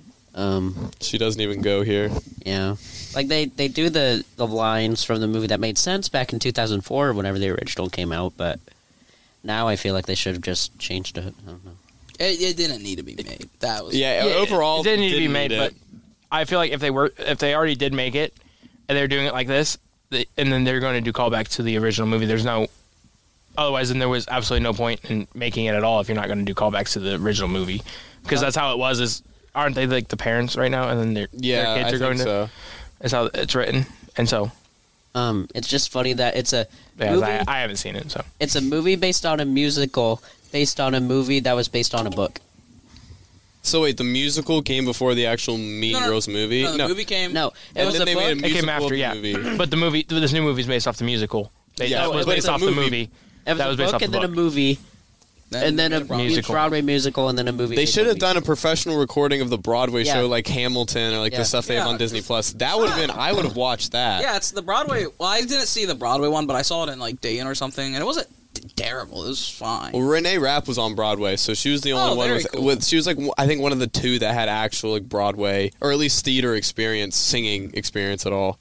She doesn't even go here. Yeah. Like they do the lines from the movie that made sense back in 2004 whenever the original came out, but now I feel like they should have just changed it. I don't know. It didn't need to be made. That was Overall, it didn't need to be made, it. but I feel like if they already did make it, and they're doing it like this, and then they're going to do callback to the original movie. Otherwise, then there was absolutely no point in making it at all if you're not going to do callbacks to the original movie, because that's how it was. Aren't they like the parents right now, and then their kids are going to? So. That's how it's written, and so. It's just funny that it's a movie. I haven't seen it, so It's a movie based on a musical, based on a movie that was based on a book. So wait, the musical came before the actual Mean Girls movie? No, the movie came. No, it And was then a they book. made a it came musical after, of the yeah. movie. But this new movie is based off the musical. That was but based it's a off the movie. movie. It was That a was based book off the and then a book. movie, and then a Musical. Broadway musical, and then a movie. They based should on have the done a professional recording of the Broadway Yeah. show like Hamilton or like Yeah. the stuff they have Yeah. on Disney Plus. That would have been I would have watched that. Yeah, it's the Broadway. Well, I didn't see the Broadway one, but I saw it in like Dayton or something, and it wasn't terrible. It was fine. Well, Renee Rapp was on Broadway, so she was the only one very with, cool. with. She was like I think one of the two that had actual like Broadway or at least theater experience, singing experience at all.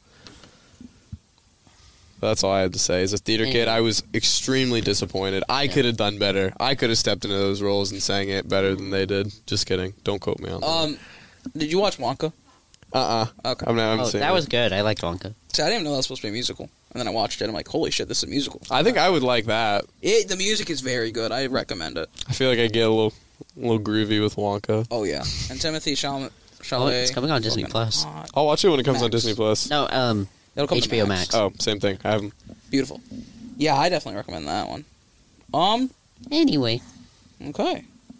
That's all I had to say. As a theater kid, I was extremely disappointed. I could have done better. I could have stepped into those roles and sang it better than they did. Just kidding. Don't quote me on that. Did you watch Wonka? Okay. I'm Oh, saying that was good. I liked Wonka. See, I didn't even know that was supposed to be a musical, and then I watched it. I'm like, holy shit, this is a musical. I think I would like that. The music is very good. I recommend it. I feel like I get a little groovy with Wonka. Oh yeah, and Timothy Chalamet. Oh, it's coming on Disney fucking Plus. hot. I'll watch it when it comes on Max. Disney Plus. No, It'll come to HBO Max. Oh, same thing. I haven't. Beautiful. Yeah, I definitely recommend that one. Anyway, Okay.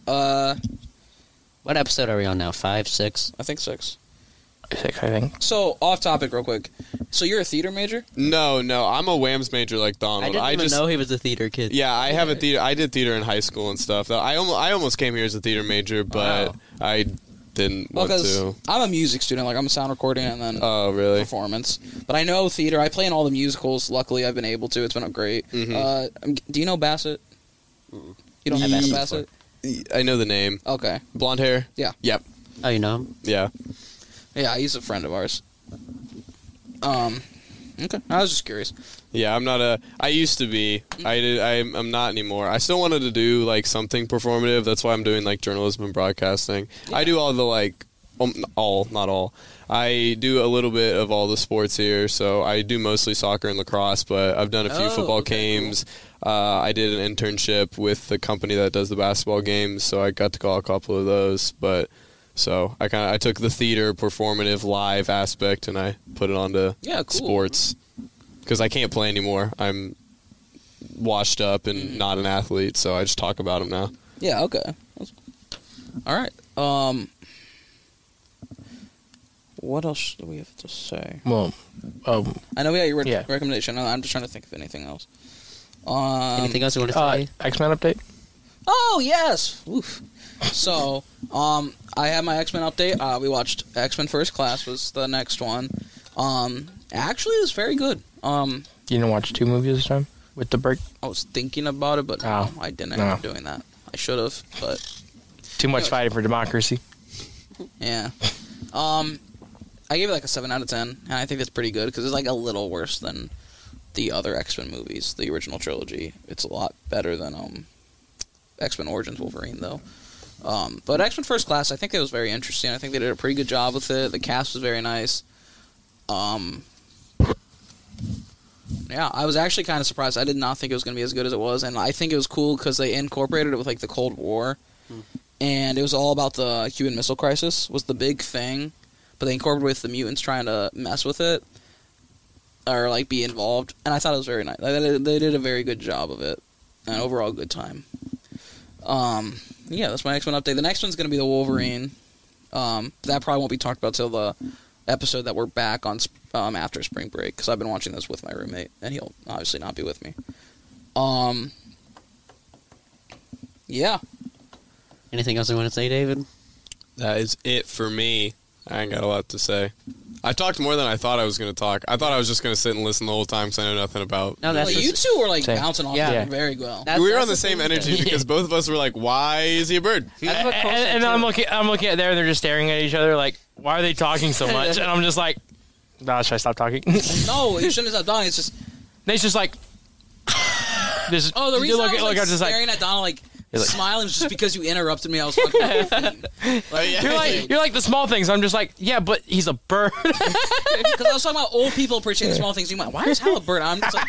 what episode are we on now? 5, 6? I think 6. 6, I think. So off topic, real quick. So you're a theater major? No, I'm a Whams major like Donald. I didn't even just know he was a theater kid. Yeah, I have a theater. I did theater in high school and stuff. I almost came here as a theater major, but Wow. I didn't want Because to. I'm a music student. Like I'm a sound recording and then Oh, really? performance. But I know theater. I play in all the musicals. Luckily, I've been able to. It's been great. Mm-hmm. Do you know Bassett? You don't I've know asked Bassett? I know the name. Okay. Blonde hair. Yeah. Yep. Oh, you know him? Yeah. Yeah, he's a friend of ours. Okay. I was just curious. Yeah, I'm not a. I used to be. I'm not anymore. I still wanted to do like something performative. That's why I'm doing like journalism and broadcasting. I do all the like, not all. I do a little bit of all the sports here. So I do mostly soccer and lacrosse, but I've done a few football games. I did an internship with the company that does the basketball games, so I got to call a couple of those. But so I took the theater performative live aspect and I put it onto sports. Because I can't play anymore. I'm washed up and not an athlete, so I just talk about them now. Yeah, okay. All right. What else do we have to say? Well, I know we got your Yeah. recommendation. I'm just trying to think of anything else. Anything else you want to say? X-Men update? Oh, yes! Oof. So, I have my X-Men update. We watched X-Men First Class was the next one. Actually, it was very good. You didn't watch 2 movies this time with the break? I was thinking about it, but no, I didn't end up doing that. I should have, but Too much fighting for democracy. yeah. I gave it like a 7 out of 10, and I think that's pretty good because it's like a little worse than the other X-Men movies, the original trilogy. It's a lot better than X-Men Origins Wolverine, though. But X-Men First Class, I think it was very interesting. I think they did a pretty good job with it. The cast was very nice. Yeah, I was actually kind of surprised. I did not think it was going to be as good as it was, and I think it was cool because they incorporated it with like the Cold War, and it was all about the Cuban Missile Crisis was the big thing, but they incorporated with the mutants trying to mess with it or like be involved, and I thought it was very nice. They did a very good job of it, and overall good time. Yeah, that's my X-Men update. The next one's going to be the Wolverine. That probably won't be talked about till the episode that we're back on after spring break, because I've been watching this with my roommate, and he'll obviously not be with me. Yeah. Anything else you want to say, David? That is it for me. I ain't got a lot to say. I talked more than I thought I was going to talk. I thought I was just going to sit and listen the whole time because I know nothing about. No, that's Like, just, you two were like Same. bouncing off Yeah. it very well. That- We were that's on the same thing. energy because both of us were like, "Why is he a bird?" That's what Cole said, And too. I'm looking at there, and they're just staring at each other like, why are they talking so much? And I'm just like, nah, should I stop talking? No, you shouldn't have stopped Donnie. It's just Nate's just like, this. the reason I was I'm just like, staring at Donald like You're like- smiling is just because you interrupted me. I was talking about the thing. Like, you're like the small things. I'm just like, yeah, but he's a bird. because I was talking about old people appreciating the small things. You went, why is Hal a bird? I'm just like,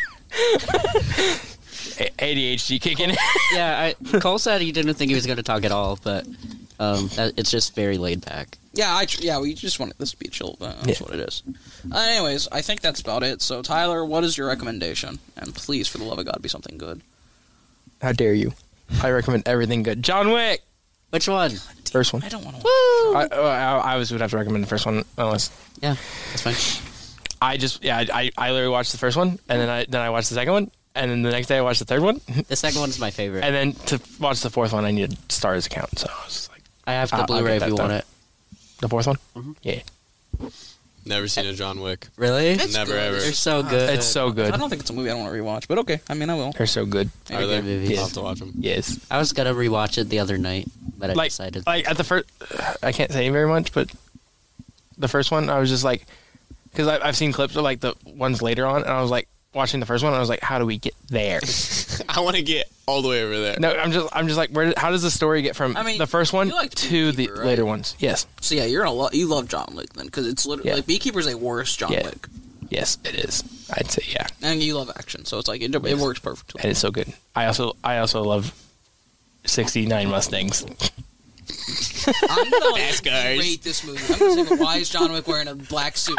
ADHD kicking in. Yeah, Cole said he didn't think he was going to talk at all, but it's just very laid back. yeah, we just want this to be a chill. That's what it is. Anyways, I think that's about it. So, Tyler, what is your recommendation? And please, for the love of God, be something good. How dare you? I recommend everything good. John Wick, Which one? first one. I don't want to. I always would have to recommend the first one unless Yeah, that's fine. I literally watched the first one and then I watched the second one and then the next day I watched the third one The second one's my favorite. and then to watch the fourth one I needed to start his account, so I was just like, I have the I'll Blu-ray get if you that want done. it. the fourth one. Mhm. Yeah, Never seen a John Wick. Really? It's Never good. ever. They're so good. it's so good. I don't think it's a movie I don't want to rewatch, but okay. I mean, I will. They're so good. Are they? good movies. I'll have to watch them. Yes, I was gonna rewatch it the other night, but I decided. like at the first, I can't say very much, but the first one I was just like, because I've seen clips of like the ones later on, and I was like watching the first one, and I was like, how do we get there? I want to get all the way over there. No, I'm just like, how does the story get from I mean, the first one you like to the Beekeeper, right? later ones? Yes, So yeah, you're gonna you love John Wick then, because it's literally Yeah. like Beekeeper's a worse John Yeah. Wick, yes, it is. I'd say yeah, and you love action, so it's like it works perfectly. and it's so good. I also love 69 Mustangs. I'm gonna like, Fast rate this movie. I'm gonna say, why is John Wick wearing a black suit?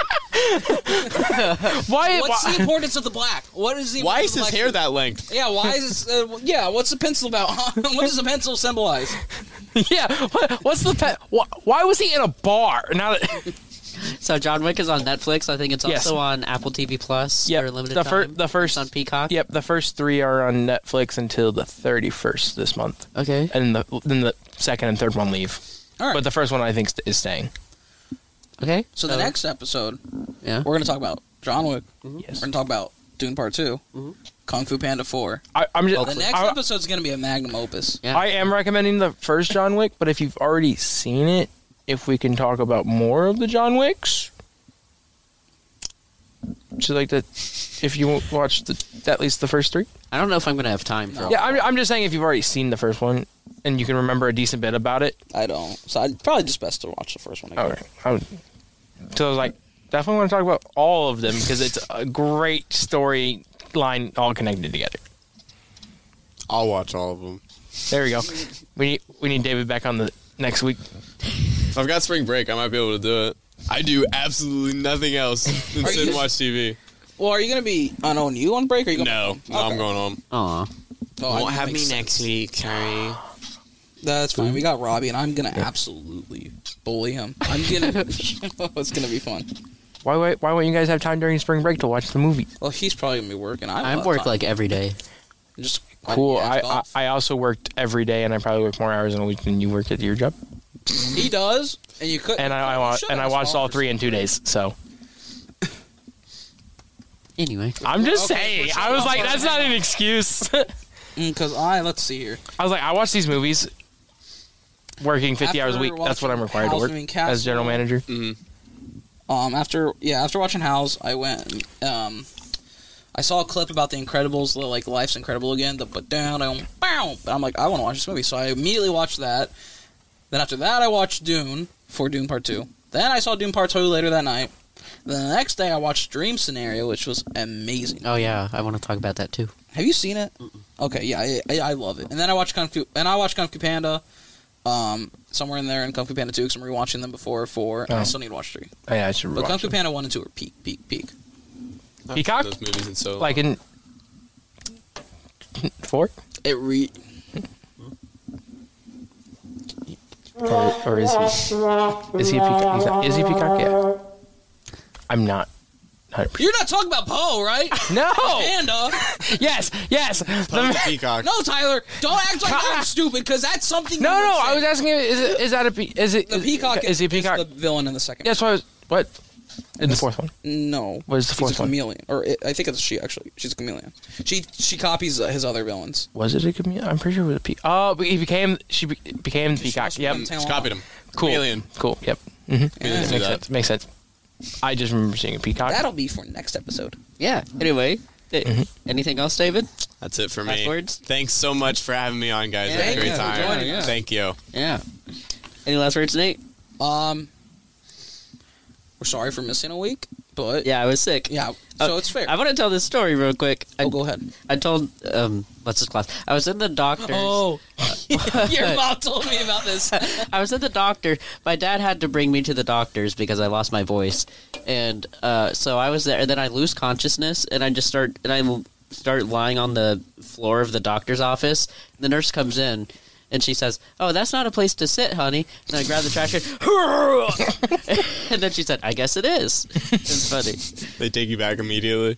Why? What's the importance of the black? What is the Why importance is of his the hair black that length? suit? Yeah, why is this? Yeah, what's the pencil about? What does the pencil symbolize? Yeah. What's the pet? Why was he in a bar? Now that So John Wick is on Netflix. I think it's Yes. also on Apple TV Plus Yep, for a limited the time. the first It's on Peacock. Yep, the first 3 are on Netflix until the 31st this month, Okay. and then the second and third one leave. All right. But the first one I think is staying. Okay. So the next episode, Yeah. we're gonna talk about John Wick. Yes. We're gonna talk about Dune Part 2, Kung Fu Panda 4. I'm just. The next episode's gonna be a magnum opus. Yeah. I am recommending the first John Wick, but if you've already seen it, if we can talk about more of the John Wicks. So like that, if you watch at least the first 3. I don't know if I'm gonna have time for. all. Yeah, I'm just saying if you've already seen the first one and you can remember a decent bit about it. I don't. So I'd probably just best to watch the first one again. Okay. So I was like, definitely want to talk about all of them because it's a great storyline all connected together. I'll watch all of them. There we go. We need David back on the next week. If I've got spring break, I might be able to do it. I do absolutely nothing else than sit and watch TV. Well, are you gonna be on ONU on break? Or are you going No, I'm going home. Aw. Won't have me next week. Sorry. That's fine. We got Robbie, and I'm gonna absolutely bully him. I'm gonna. It's gonna be fun. Why won't you guys have time during spring break to watch the movie? Well, he's probably gonna be working. I work like every day. just Cool. Yeah, I also worked every day, and I probably work more hours in a week than you work at your job. he does, and you could. And I watched all 3 in 2 days. So Anyway. I'm just Okay, saying. we're I was showing like, off that's our not an hangout. excuse. Because let's see here. I was like, I watch these movies, working 50 hours a week. After That's what I'm required to House work Moving Castle, as general manager. After watching House, I went. I saw a clip about the Incredibles, like Life's Incredible again. The but down, Wow! But I'm like, I want to watch this movie, so I immediately watched that. Then after that, I watched Dune for Dune Part 2. Then I saw Dune Part 2 later that night. Then the next day, I watched Dream Scenario, which was amazing. Oh yeah, I want to talk about that too. Have you seen it? Okay, yeah, I love it. And then I watched Kung Fu Panda, somewhere in there, and Kung Fu Panda 2, because I'm rewatching them before 4, and I still need to watch 3. Oh, yeah, I should But rewatch Kung Fu them. Panda 1 and 2 are peak. I've Peacock? seen those movies in so Like in 4? Or is he? Is he a peacock? Is he a peacock? Yeah. I'm not. 100%. You're not talking about Poe, right? No. Panda. Yes. Peacock. No, Tyler, don't act like I'm stupid, because that's something. No. you would say. I was asking him. Is that a? Is it The peacock Is he a peacock? the villain in the second. That's why I was. What? In the fourth one. No. What is the fourth He's a one? chameleon. I think it's she, actually. She's a chameleon. She copies his other villains. Was it a chameleon? I'm pretty sure it was a peacock. Oh, but she became the peacock. She Yep. must- Just copied him. Cool. Chameleon. Cool. Yep. Mm-hmm. Chameleons do Makes that. sense. Makes sense. I just remember seeing a peacock. That'll be for next episode. Yeah. Anyway, anything else, David? That's it for Last me. words? Thanks so much for having me on, guys. I had Thank a great you for time. joining us. Thank you. Yeah. Any last words, Nate? We're sorry for missing a week, but Yeah, I was sick. yeah, so it's fair. I want to tell this story real quick. Go ahead. I told what's this class? I was in the doctor's. Oh, your mom told me about this. I was at the doctor. My dad had to bring me to the doctor's because I lost my voice, and so I was there. And then I lose consciousness, and I start lying on the floor of the doctor's office. The nurse comes in, and she says, "Oh, that's not a place to sit, honey." And I grab the trash can, and then she said, "I guess it is." It's funny. They take you back immediately.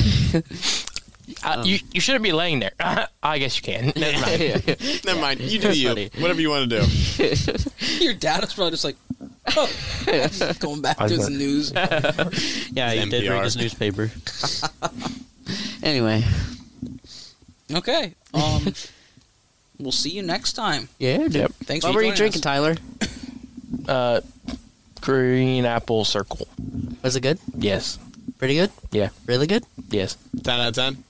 You shouldn't be laying there. I guess you can. Never mind. Never mind. You do That's you. funny. Whatever you want to do. Your dad is probably just like, going back to his news. Yeah, he did NPR. read his newspaper. Anyway, Okay. We'll see you next time. yeah, dude. Yep. Thanks What for were you joining drinking, us. Tyler? Green apple circle. Was it good? Yes. Pretty good? Yeah. Really good? Yes. 10 out of 10.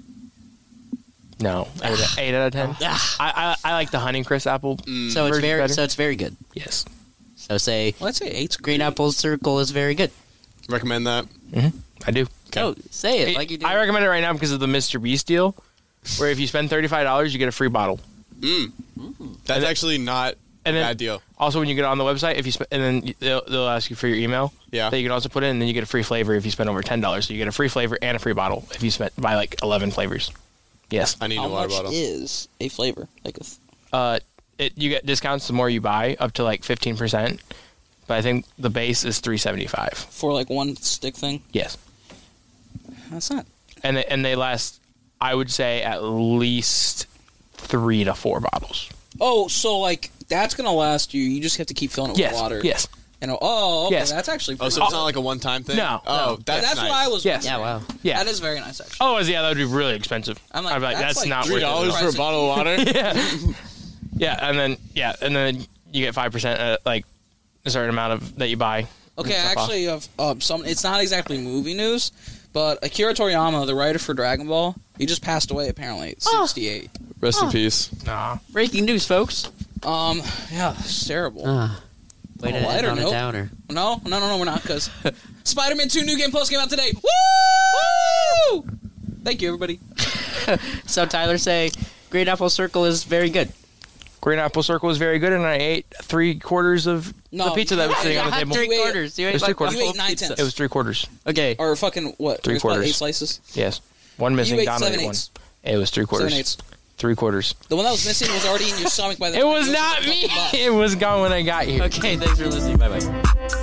No. 8 out of 10. I like the Honeycrisp apple. So it's version better. it's very good. Yes. So say Well, I'd say 8's green apple circle is very good. Recommend that. I do. Oh, say it like you do. I recommend it right now because of the Mr. Beast deal, where if you spend $35, you get a free bottle. That's actually not And a then bad deal. also when you get on the website, if you and then they'll ask you for your email. Yeah. That you can also put in, and then you get a free flavor if you spend over $10. So you get a free flavor and a free bottle if you buy like 11 flavors. Yes. I need How a water much bottle. is a flavor? Like a You get discounts the more you buy, up to like 15%. But I think the base is $3.75. for like one stick thing? Yes. That's not. And they last, I would say, at least 3 to 4 bottles. Oh, so like that's gonna last you. You just have to keep filling it Yes. with water. Yes. And okay, Yes. that's actually. Oh, so it's not like a one-time thing? No. Oh, No. that's That's nice. what I was. Yes. Yeah, wow. Yeah. That is very nice, actually. Otherwise, yeah, that would be really expensive. I'm like, I'd be like, that's that's like not worth $3 it. for a bottle of water? Yeah, and then you get 5%, like a certain amount of that you buy. Okay, I Stuff off. actually have some. It's not exactly movie news, but Akira Toriyama, the writer for Dragon Ball, he just passed away apparently at 68. Rest in peace. Nah. Breaking news, folks. Yeah, it's terrible. Way to Oh, end lighter on a note. downer. No, we're not, because Spider-Man 2 New Game Plus came out today. Woo! Thank you, everybody. So Tyler say green apple circle is very good. Green apple circle was very good, and I ate 3/4 of No, the pizza that was sitting on the table. Three You ate- quarters. You It ate was like 3/4. You one ate whole 9/10. pizza. It was 3/4. Okay. Or fucking what? Three It was about quarters. 8 slices? Yes. One missing. You ate Donna ate 7/8. one. It was 3/4. 7/8. 3/4. The one that was missing was already in your stomach by the It time was you not opened me. the fucking box. It was gone when I got here. Okay, thanks for listening. Bye-bye.